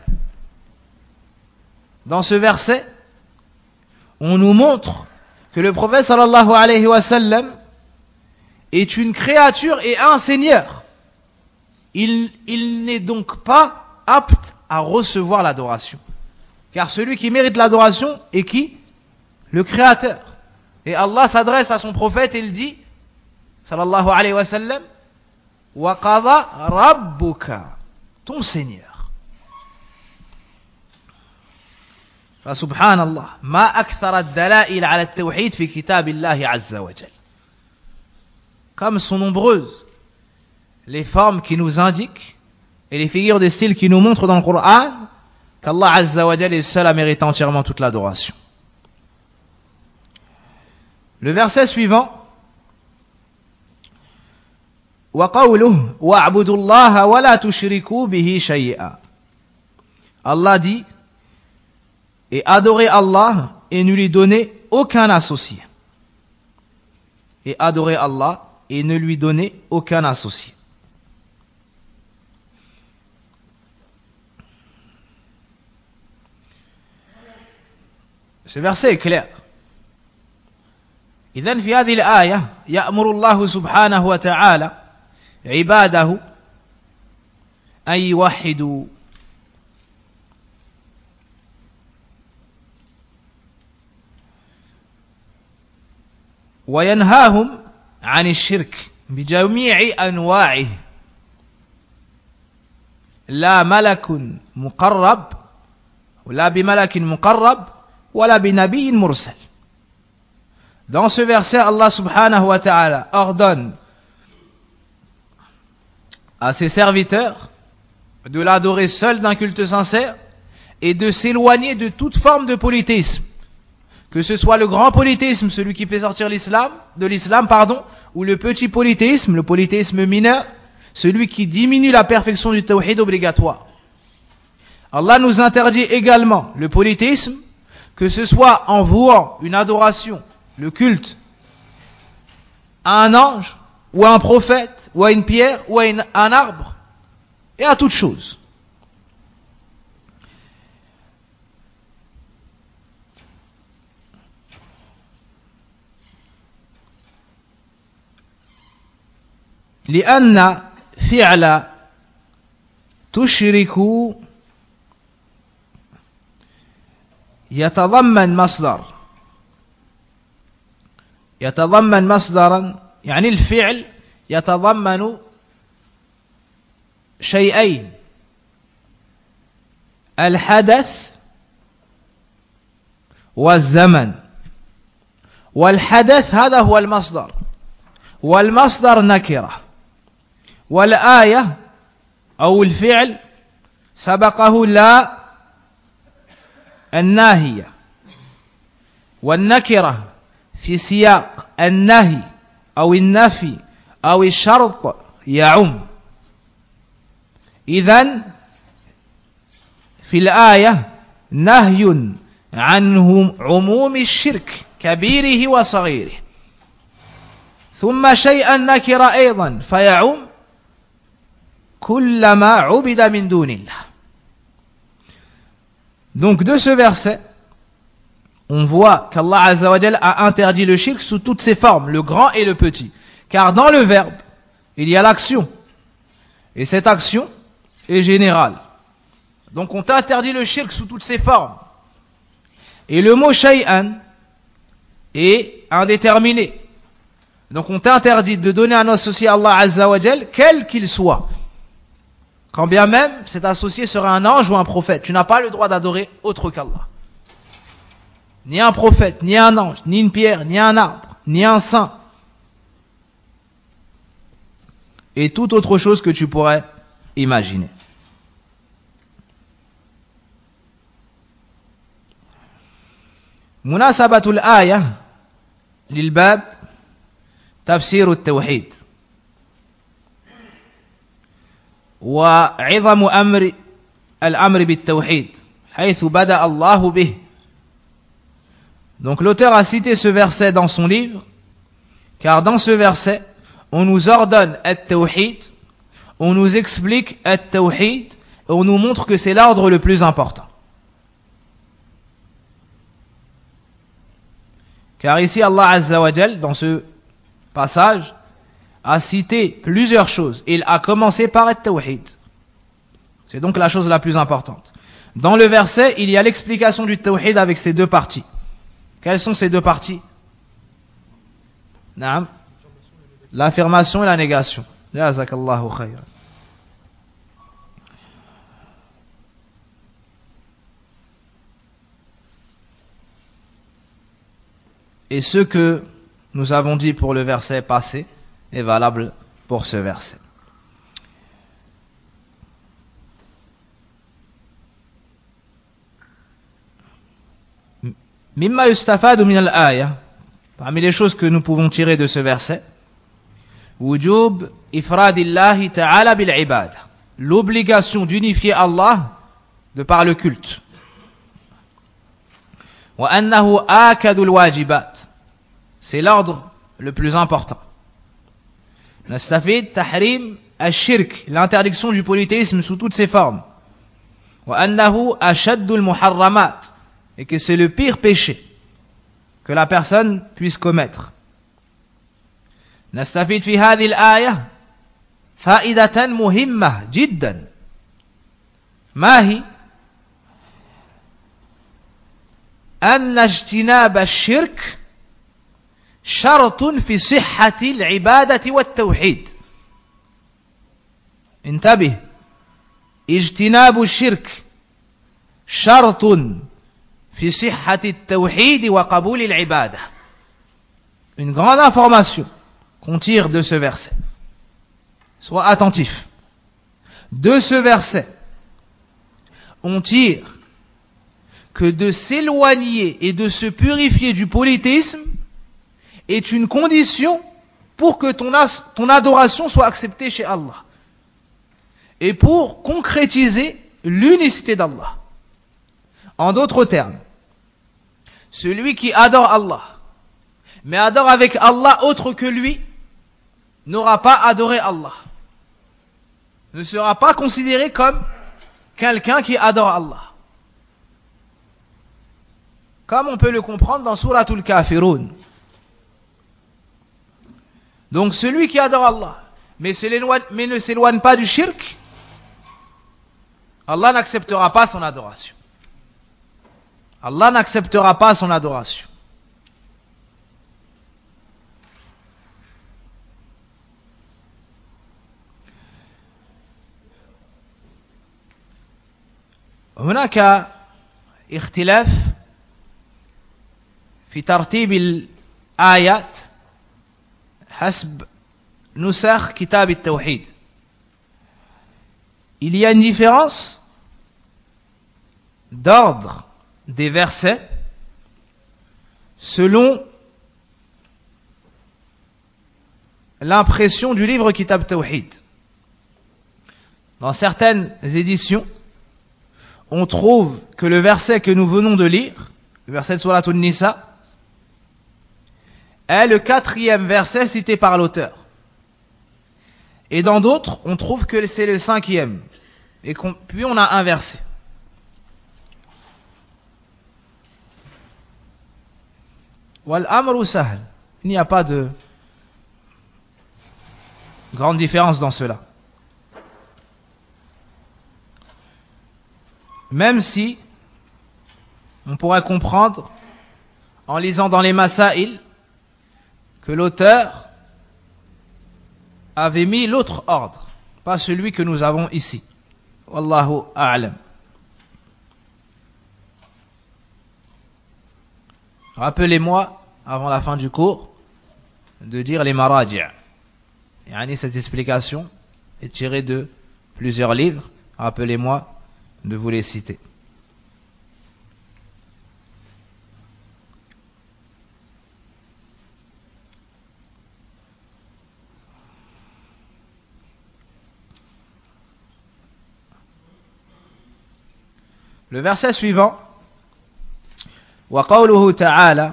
Dans ce verset, on nous montre que le prophète sallallahu alayhi wa sallam est une créature et un seigneur. Il, il n'est donc pas apte à recevoir l'adoration. Car celui qui mérite l'adoration est qui? Le créateur. Et Allah s'adresse à son prophète et il dit, sallallahu alayhi wa sallam, wa qada rabbuka, ton Seigneur. فسبحان الله ما أكثر الدلائل على التوحيد في كتاب الله عز وجل. Comme sont nombreuses les formes qui nous indiquent et les figures de style qui nous montrent dans le Coran qu'Allah Azza wa Jal est seul à mériter entièrement toute l'adoration. Le verset suivant, وَقَوْلُهُ وَاعْبُدُوا اللَّهَ وَلَا تُشْرِكُوا بِهِ شَيْئًا. Allah dit, et adorez Allah et ne lui donnez aucun associé. Et adorez Allah et ne lui donnez aucun associé. Ce verset est clair. إذن في هذه الآية يأمر الله سبحانه وتعالى عباده أن يوحدوا وينهاهم عن الشرك بجميع أنواعه لا ملك مقرب ولا بملك مقرب ولا بنبي مرسل. Dans ce verset, Allah subhanahu wa ta'ala ordonne à ses serviteurs de l'adorer seul d'un culte sincère et de s'éloigner de toute forme de polythéisme. Que ce soit le grand polythéisme, celui qui fait sortir l'islam, de l'islam, pardon, ou le petit polythéisme, le polythéisme mineur, celui qui diminue la perfection du tawhid obligatoire. Allah nous interdit également le polythéisme, que ce soit en vouant une adoration, le culte, à un ange, ou à un prophète, ou à une pierre, ou à une, un arbre, et à toute chose. لأن فعل تشرك يتضمن مصدر يتضمن مصدرا يعني الفعل يتضمن شيئين الحدث والزمن والحدث هذا هو المصدر والمصدر نكرة والآية أو الفعل سبقه لا الناهية والنكرة في سياق النهي أو النفي أو الشرط يعم. إذن في الآية نهي عنه عموم الشرك كبيره وصغيره ثم شيئا نكر أيضا فيعم كل ما عبد من دون الله. Donc de ce verset, on voit qu'Allah Azza wa Jal a interdit le shirk sous toutes ses formes, le grand et le petit. Car dans le verbe, il y a l'action. Et cette action est générale. Donc on t'interdit le shirk sous toutes ses formes. Et le mot shay'an est indéterminé. Donc on t'interdit de donner un associé à Allah Azza wa Jal, quel qu'il soit. Quand bien même cet associé serait un ange ou un prophète, tu n'as pas le droit d'adorer autre qu'Allah. Ni un prophète, ni un ange, ni une pierre, ni un arbre, ni un saint. Et toute autre chose que tu pourrais imaginer. Munasabatul ayah lilbab tafsir al-tawhid. وعظم أمر الأمر بالتوحيد حيث بدأ الله به. Donc l'auteur a cité ce verset dans son livre, car dans ce verset, on nous ordonne at-tawhid, on nous explique at-tawhid, et on nous montre que c'est l'ordre le plus important. Car ici, Allah Azza wa Jal, dans ce passage, a cité plusieurs choses. Il a commencé par at-tawhid. C'est donc la chose la plus importante. Dans le verset, il y a l'explication du tawhid avec ses deux parties. Quelles sont ces deux parties? Naam. L'affirmation et la négation. Jazakallahu khayran. Et ce que nous avons dit pour le verset passé est valable pour ce verset. Mimma yustafadu min al-aya, parmi les choses que nous pouvons tirer de ce verset, wujub ifradillahi ta'ala bil ibad, l'obligation d'unifier Allah de par le culte. Wa annahu akadul wajibat, c'est l'ordre le plus important. Nastafid tahrim ash-shirk, l'interdiction du polythéisme sous toutes ses formes. Wa annahu ashaddul muharramat, et que c'est le pire péché que la personne puisse commettre. نستفيد في هذه الآية فائدة مهمة جدا. ما هي؟ أن اجتناب الشرك شرط في صحة العبادة والتوحيد. انتبه، اجتناب الشرك شرط في صحة التوحيد وقبول العبادة. Une grande information qu'on tire de ce verset. Sois attentif. De ce verset, on tire que de s'éloigner et de se purifier du polythéisme est une condition pour que ton, as, ton adoration soit acceptée chez Allah. Et pour concrétiser l'unicité d'Allah. En d'autres termes, celui qui adore Allah, mais adore avec Allah autre que lui, n'aura pas adoré Allah. Ne sera pas considéré comme quelqu'un qui adore Allah. Comme on peut le comprendre dans Suratul Kafirun. Donc celui qui adore Allah, mais, mais ne s'éloigne pas du shirk, Allah n'acceptera pas son adoration. Allah n'acceptera pas son adoration. هناك اختلاف في ترتيب الآيات حسب نسخ كتاب التوحيد. Il y a une différence d'ordre des versets selon l'impression du livre Kitab Tawhid. Dans certaines éditions, on trouve que le verset que nous venons de lire, le verset de Surat An-Nisa, est le quatrième verset cité par l'auteur. Et dans d'autres, on trouve que c'est le cinquième. Et puis on a inversé. Wal amru sahl. Il n'y a pas de grande différence dans cela. Même si on pourrait comprendre en lisant dans les Masail que l'auteur avait mis l'autre ordre, pas celui que nous avons ici. Wallahu a'lam. Rappelez-moi, avant la fin du cours, de dire les maraji'. Yani cette explication est tirée de plusieurs livres. Rappelez-moi de vous les citer. Le verset suivant, وقوله تعالى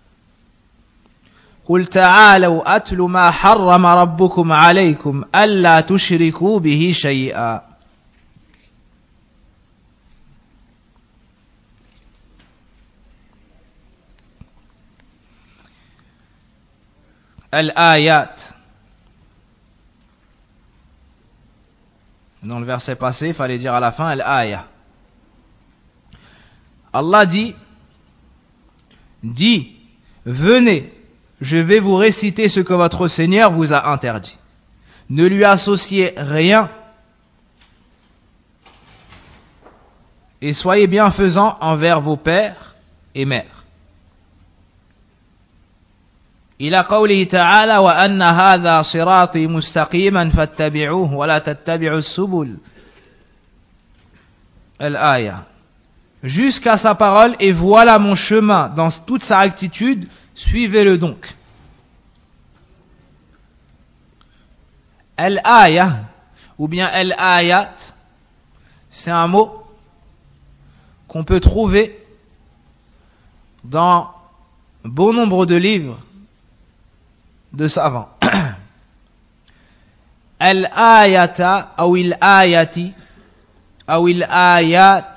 قل تعالوا أتل ما حرم ربكم عليكم ألا تشركوا به شيئا. Al-ayat. Dans le verset passé, il fallait dire à la fin Al-ayah. Allah dit, dit, venez, je vais vous réciter ce que votre Seigneur vous a interdit. Ne lui associez rien et soyez bienfaisants envers vos pères et mères. إلى قوله تعالى وأن هذا صراطي مستقيما فاتبعوه ولا تتبعوا السبل. الآية. Jusqu'à sa parole, et voilà mon chemin dans toute sa rectitude, suivez-le donc. Al-ayah, ou bien al-ayat, c'est un mot qu'on peut trouver dans bon nombre de livres de savants. Al-ayata, ou il-ayati, ou il-ayati,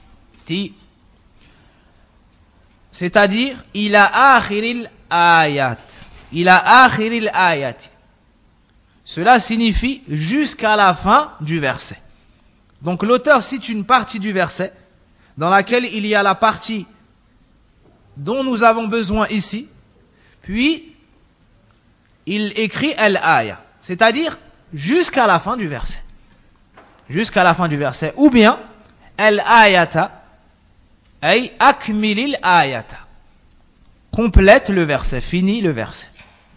c'est-à-dire il a akhiril ayat, il a akhiril ayat. Cela signifie jusqu'à la fin du verset. Donc l'auteur cite une partie du verset dans laquelle il y a la partie dont nous avons besoin ici, puis il écrit al-aya, c'est-à-dire jusqu'à la fin du verset. Jusqu'à la fin du verset. Ou bien al-ayata, ay akmilil ayata. Complète le verset, finit le verset.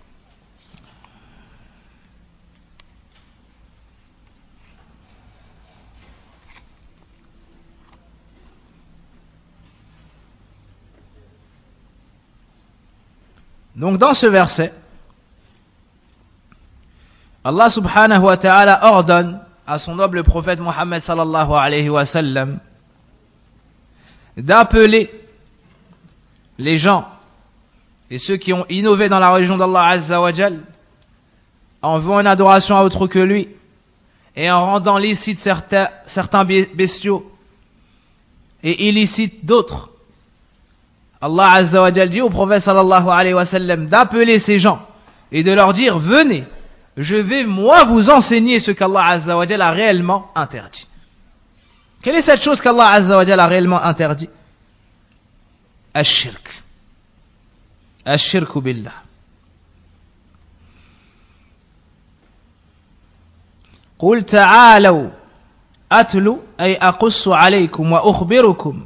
Donc dans ce verset, Allah subhanahu wa ta'ala ordonne à son noble prophète Mohammed sallallahu alayhi wa sallam d'appeler les gens et ceux qui ont innové dans la religion d'Allah azza wa jal en vouant une adoration à autre que lui et en rendant licite certains, certains bestiaux et illicite d'autres. Allah azza wa jal dit au prophète sallallahu alayhi wa sallam d'appeler ces gens et de leur dire venez, je vais moi vous enseigner ce qu'Allah azza wa jal a réellement interdit. Quelle est cette chose qu'Allah azza wa jal a réellement interdit? Ash-shirk. Ash-shirku billah. قل تعالوا أتلو أي أقص عليكم وأخبركم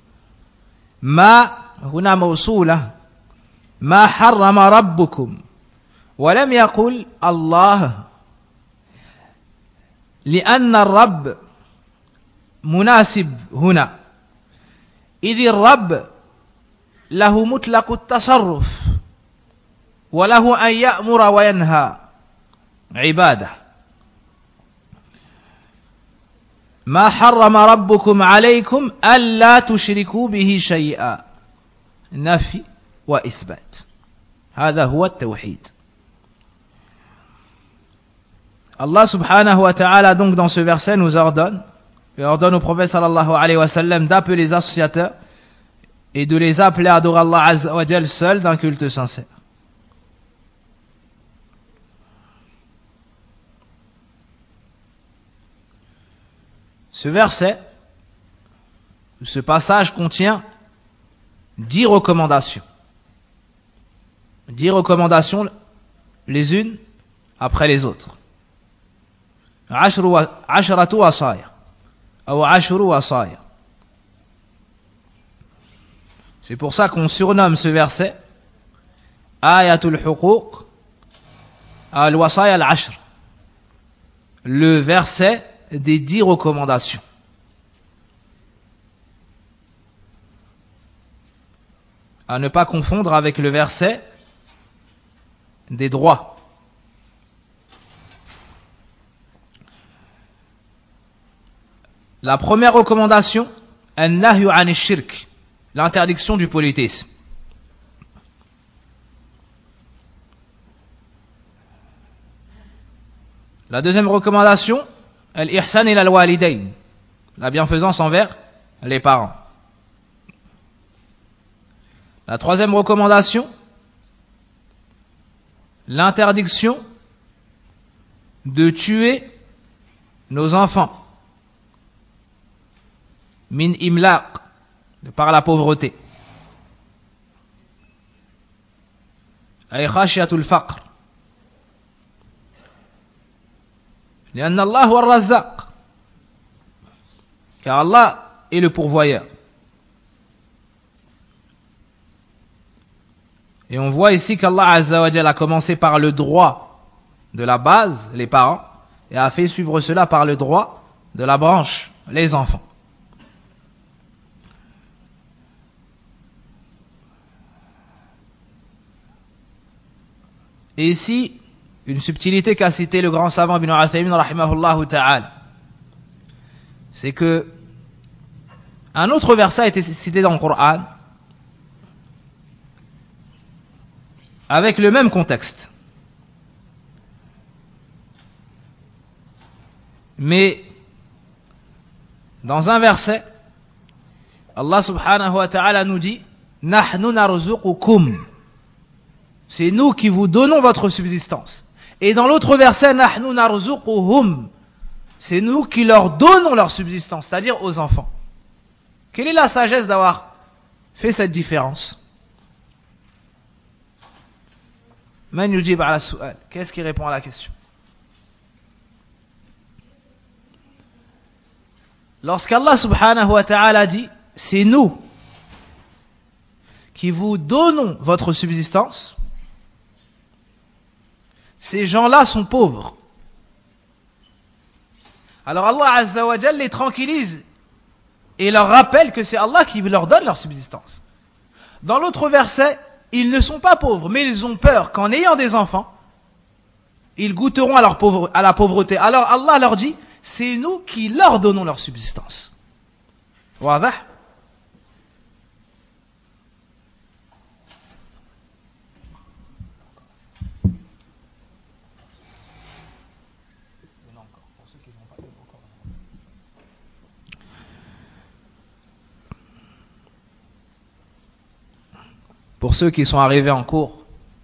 ما هنا موصولة ما حرم ربكم ولم يقل الله لأن الرب مناسب هنا إذ الرب له مطلق التصرف وله أن يأمر وينهى عباده ما حرم ربكم عليكم ألا تشركوا به شيئا نفي وإثبات هذا هو التوحيد. Allah subhanahu wa ta'ala donc dans ce verset nous ordonne et ordonne au prophète sallallahu alayhi wa sallam d'appeler les associateurs et de les appeler à adorer Allah azza wa jal seul d'un culte sincère. Ce verset, ce passage contient dix recommandations. Dix recommandations les unes après les autres. عشرة وصايا أو عشر وصايا. C'est pour ça qu'on surnomme ce verset Ayatul Huquq al-Wasaya al-Ashr, le verset des dix recommandations. À ne pas confondre avec le verset des droits. La première recommandation, An-nahyu 'an ash-shirk, l'interdiction du polythéisme. La deuxième recommandation, al-ihsan ila al-walidayn, la bienfaisance envers les parents. La troisième recommandation, l'interdiction de tuer nos enfants, min imlaq, de par la pauvreté, ay khashiyatul faqr, لأن الله هو الرزاق, car Allah est le pourvoyeur. Et on voit ici qu'Allah Azza wa Jalla a commencé par le droit de la base, les parents, et a fait suivre cela par le droit de la branche, les enfants. Et ici, une subtilité qu'a cité le grand savant Ibn Uthaymin rahimahullah ta'ala, c'est que un autre verset a été cité dans le Coran avec le même contexte. Mais dans un verset, Allah subhanahu wa ta'ala nous dit Nahnu narzuqukum, c'est nous qui vous donnons votre subsistance. Et dans l'autre verset, Nahnu narzuquhum, c'est nous qui leur donnons leur subsistance, c'est-à-dire aux enfants. Quelle est la sagesse d'avoir fait cette différence? Man yujib ala su'al, qu'est-ce qui répond à la question? Lorsqu'Allah subhanahu wa ta'ala dit, c'est nous qui vous donnons votre subsistance, ces gens-là sont pauvres. Alors Allah Azza wa Jalla les tranquillise et leur rappelle que c'est Allah qui leur donne leur subsistance. Dans l'autre verset, ils ne sont pas pauvres, mais ils ont peur qu'en ayant des enfants, ils goûteront à, leur pauvre, à la pauvreté. Alors Allah leur dit, c'est nous qui leur donnons leur subsistance. Wadah? Pour ceux qui sont arrivés en cours,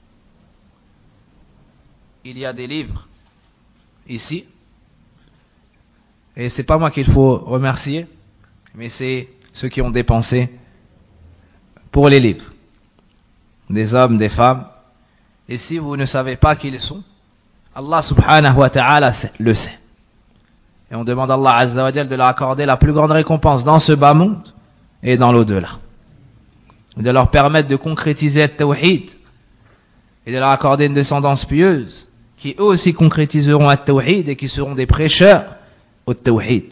il y a des livres ici. Et c'est pas moi qu'il faut remercier, mais c'est ceux qui ont dépensé pour les livres. Des hommes, des femmes. Et si vous ne savez pas qui ils sont, Allah subhanahu wa ta'ala le sait. Et on demande à Allah Azza wa Jalla de leur accorder la plus grande récompense dans ce bas monde et dans l'au-delà. De leur permettre de concrétiser le tawhid et de leur accorder une descendance pieuse qui eux aussi concrétiseront le tawhid et qui seront des prêcheurs au tawhid.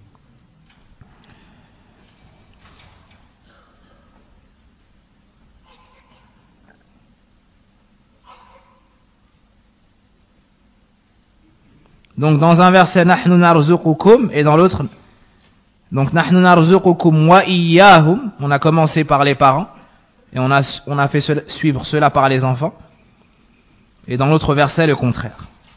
Donc dans un verset nahnu narzuqukum et dans l'autre donc nahnu narzuqukum wa iyyahum, on a commencé par les parents et on a on a fait cela, suivre cela par les enfants. Et dans l'autre verset le contraire.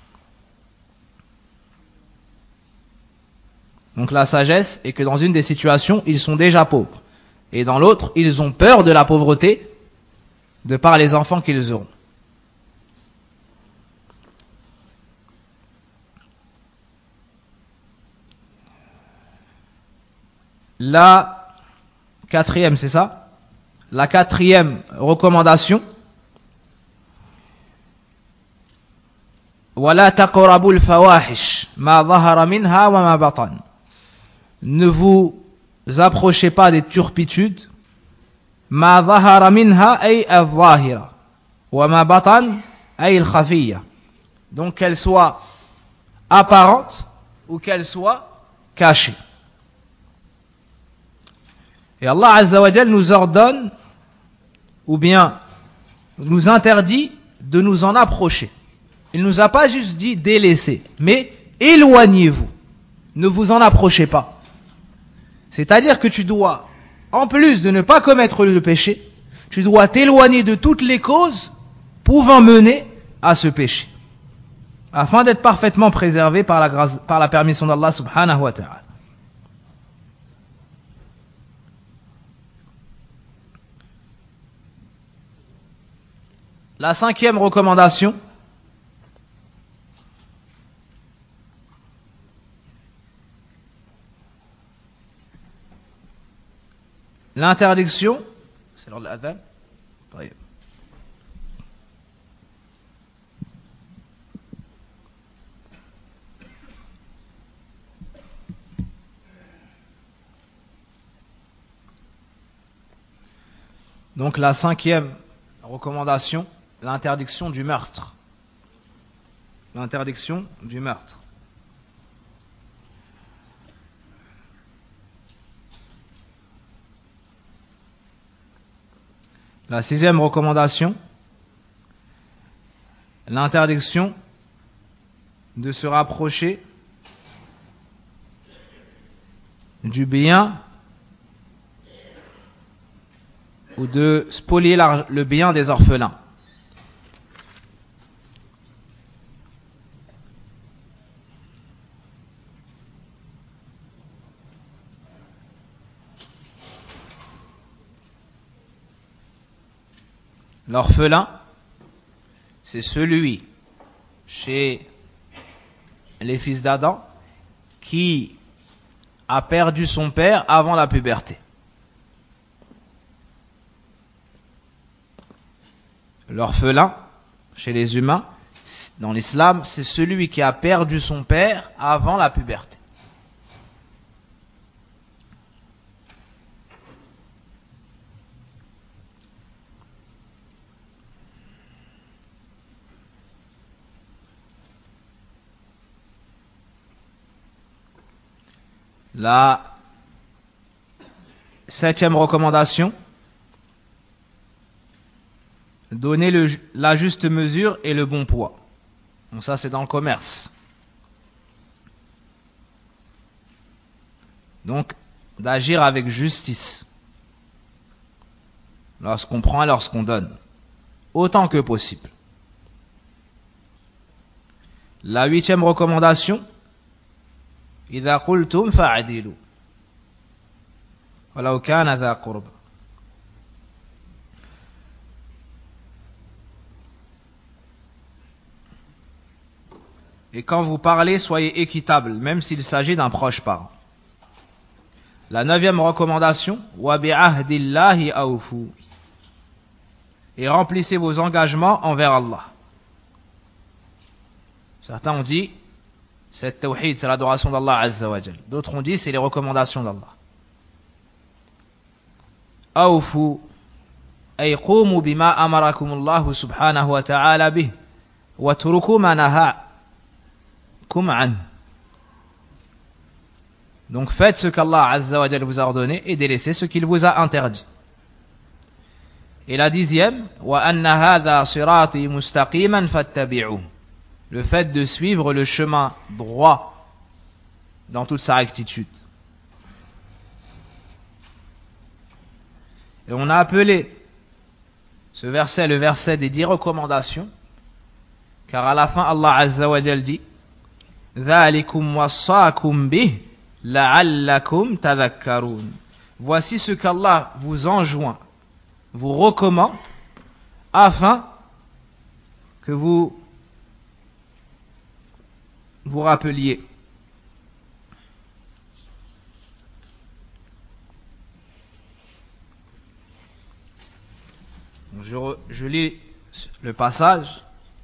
Donc la sagesse est que dans une des situations, ils sont déjà pauvres et dans l'autre, ils ont peur de la pauvreté de par les enfants qu'ils auront. La quatrième, c'est ça? La quatrième recommandation. وَلَا تَقْرَبُوا الْفَوَاحِشَ مَا ظَهَرَ مِنْهَا وَمَا بَطَنَ. Ne vous approchez pas des turpitudes. مَا ظَهَرَ مِنْهَا أي الظاهرة وَمَا بَطَنَ أي الخفية. Donc qu'elles soient apparentes ou qu'elles soient cachées. Et Allah Azza wa Jal nous ordonne, ou bien nous interdit de nous en approcher. Il nous a pas juste dit délaissez, mais éloignez-vous. Ne vous en approchez pas. C'est-à-dire que tu dois, en plus de ne pas commettre le péché, tu dois t'éloigner de toutes les causes pouvant mener à ce péché, afin d'être parfaitement préservé par la grâce, par la permission d'Allah subhanahu wa ta'ala. La cinquième recommandation, l'interdiction, c'est l'heure de l'adhan. Donc la cinquième recommandation, l'interdiction du meurtre. L'interdiction du meurtre. La sixième recommandation, l'interdiction de se rapprocher du bien ou de spolier le bien des orphelins. L'orphelin, c'est celui chez les fils d'Adam qui a perdu son père avant la puberté. L'orphelin, chez les humains, dans l'islam, c'est celui qui a perdu son père avant la puberté. La septième recommandation, donner le, la juste mesure et le bon poids. Donc ça, c'est dans le commerce. Donc, d'agir avec justice lorsqu'on prend et lorsqu'on donne, autant que possible. La huitième recommandation, إذا قلتم فاعدلوا ولو كان ذا قربى. Et quand vous parlez, soyez équitable, même s'il s'agit d'un proche parent. La neuvième recommandation, wa bi'ahdillahi awfu. Et remplissez vos engagements envers Allah. Certains ont dit, cette tawhid, c'est l'adoration d'Allah Azza wa Jal. D'autres ont dit, c'est les recommandations d'Allah. Awfu, ay qumu bima amarakumullahu subhanahu wa ta'ala bih, wa turuku ma nahakum an. Donc faites ce qu'Allah Azza wa Jal vous a ordonné et délaissez ce qu'il vous a interdit. Et la dixième, wa anna hadha sirati mustaqiman fattabi'uhu. Le fait de suivre le chemin droit dans toute sa rectitude. Et on a appelé ce verset le verset des dix recommandations, car à la fin Allah Azza wa Jal dit Dhalikum wassakum bih la'allakum tadhakkarun. Voici ce qu'Allah vous enjoint, vous recommande, afin que vous vous rappeliez. Je, je lis le passage.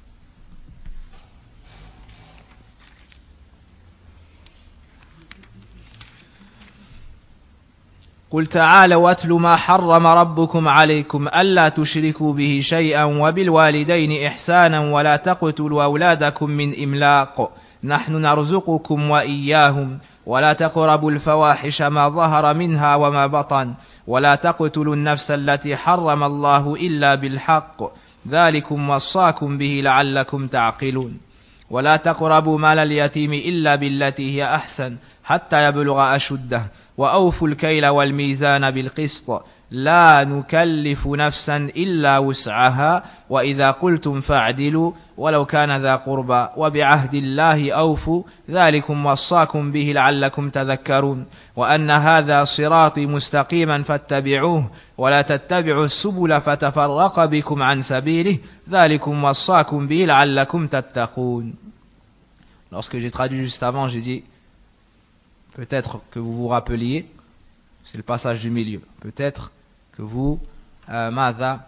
قل تعالوا واتل ما حرم ربكم عليكم ألا تشركوا به شيئا وبالوالدين إحسانا ولا تقتلوا أولادكم من إملاق نحن نرزقكم وإياهم ولا تقربوا الفواحش ما ظهر منها وما بطن ولا تقتلوا النفس التي حرم الله إلا بالحق ذلكم وصاكم به لعلكم تعقلون ولا تقربوا مال اليتيم إلا بالتي هي أحسن حتى يبلغ أشده وأوفوا الكيل والميزان بالقسط لا نكلف نفسا إلا وسعها وإذا قلتم فاعدلوا ولو كان ذا قربى وبعهد الله أوفوا ذلكم وصاكم به لعلكم تذكرون وأن هذا صراطي مستقيما فاتبعوه ولا تتبعوا السبل فتفرق بكم عن سبيله ذلكم وصاكم به لعلكم تتقون. Lorsque j'ai traduit juste avant, j'ai dit peut-être que vous vous rappeliez, c'est le passage du milieu, peut-être que vous, euh, Mada,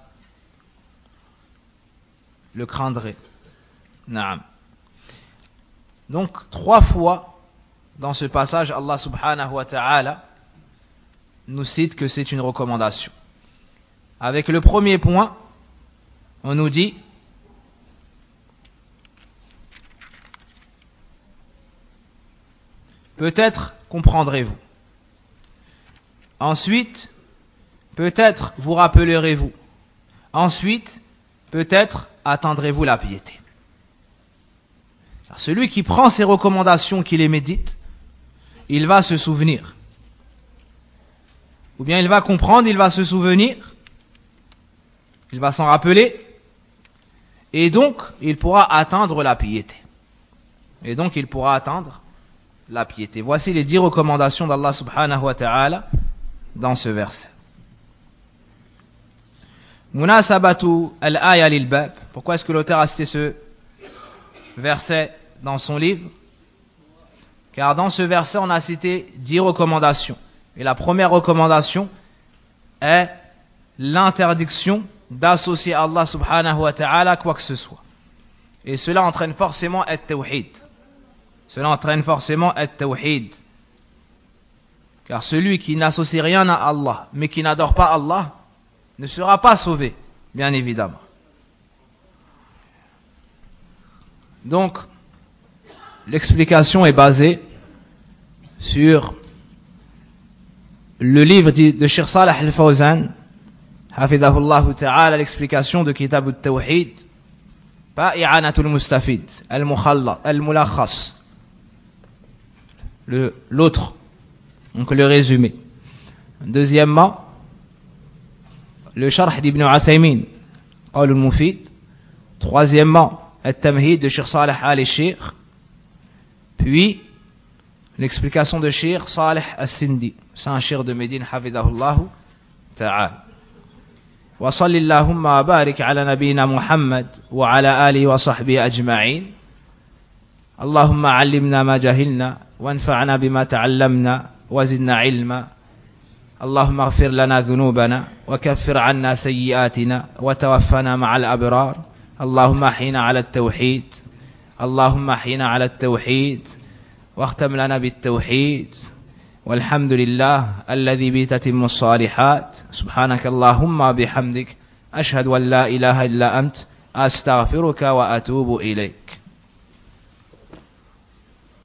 le craindrez. Naam. Donc, trois fois dans ce passage, Allah subhanahu wa ta'ala nous cite que c'est une recommandation. Avec le premier point, on nous dit peut-être comprendrez-vous. Ensuite, peut-être vous rappellerez-vous. Ensuite, peut-être attendrez-vous la piété. Car celui qui prend ces recommandations, qui les médite, il va se souvenir. Ou bien il va comprendre, il va se souvenir, il va s'en rappeler, et donc il pourra atteindre la piété. Et donc il pourra atteindre la piété. Voici les dix recommandations d'Allah subhanahu wa ta'ala dans ce verset. Munasabatu al-aya lil-bab. Pourquoi est-ce que l'auteur a cité ce verset dans son livre? Car dans ce verset, on a cité dix recommandations. Et la première recommandation est l'interdiction d'associer à Allah subhanahu wa ta'ala quoi que ce soit. Et cela entraîne forcément at-tawhid. Cela entraîne forcément at-tawhid. Car celui qui n'associe rien à Allah, mais qui n'adore pas Allah, ne sera pas sauvé, bien évidemment. Donc, l'explication est basée sur le livre de Cheikh Salih al-Fawzan, hafidhahullah ta'ala, l'explication de Kitab al-Tawhid, Ba'i'anatul Mustafid, al-Mulakhas, l'autre, donc le résumé. Deuxièmement, le Sharh d'Ibn Uthaymin, Qawl al-Mufid. Troisièmement, Al-Tamhid de Cheikh Salih al-Sheikh. Puis, l'explication de Cheikh Salih al-Sindi, c'est un cheikh de Médine, hafidhahullah ta'ala. Wa sallillahumma wa barik ala nabina Muhammad wa ala alihi wa sahbihi ajma'in. Allahumma allimna ma jahilna wanfa'na bima ta'allamna wa zidna ilma. اللهم اغفر لنا ذنوبنا وكفر عنا سيئاتنا وتوفنا مع الأبرار اللهم احينا على التوحيد اللهم احينا على التوحيد واختم لنا بالتوحيد والحمد لله الذي به تتم الصالحات سبحانك اللهم بحمدك أشهد أن لا إله إلا أنت أستغفرك وأتوب إليك.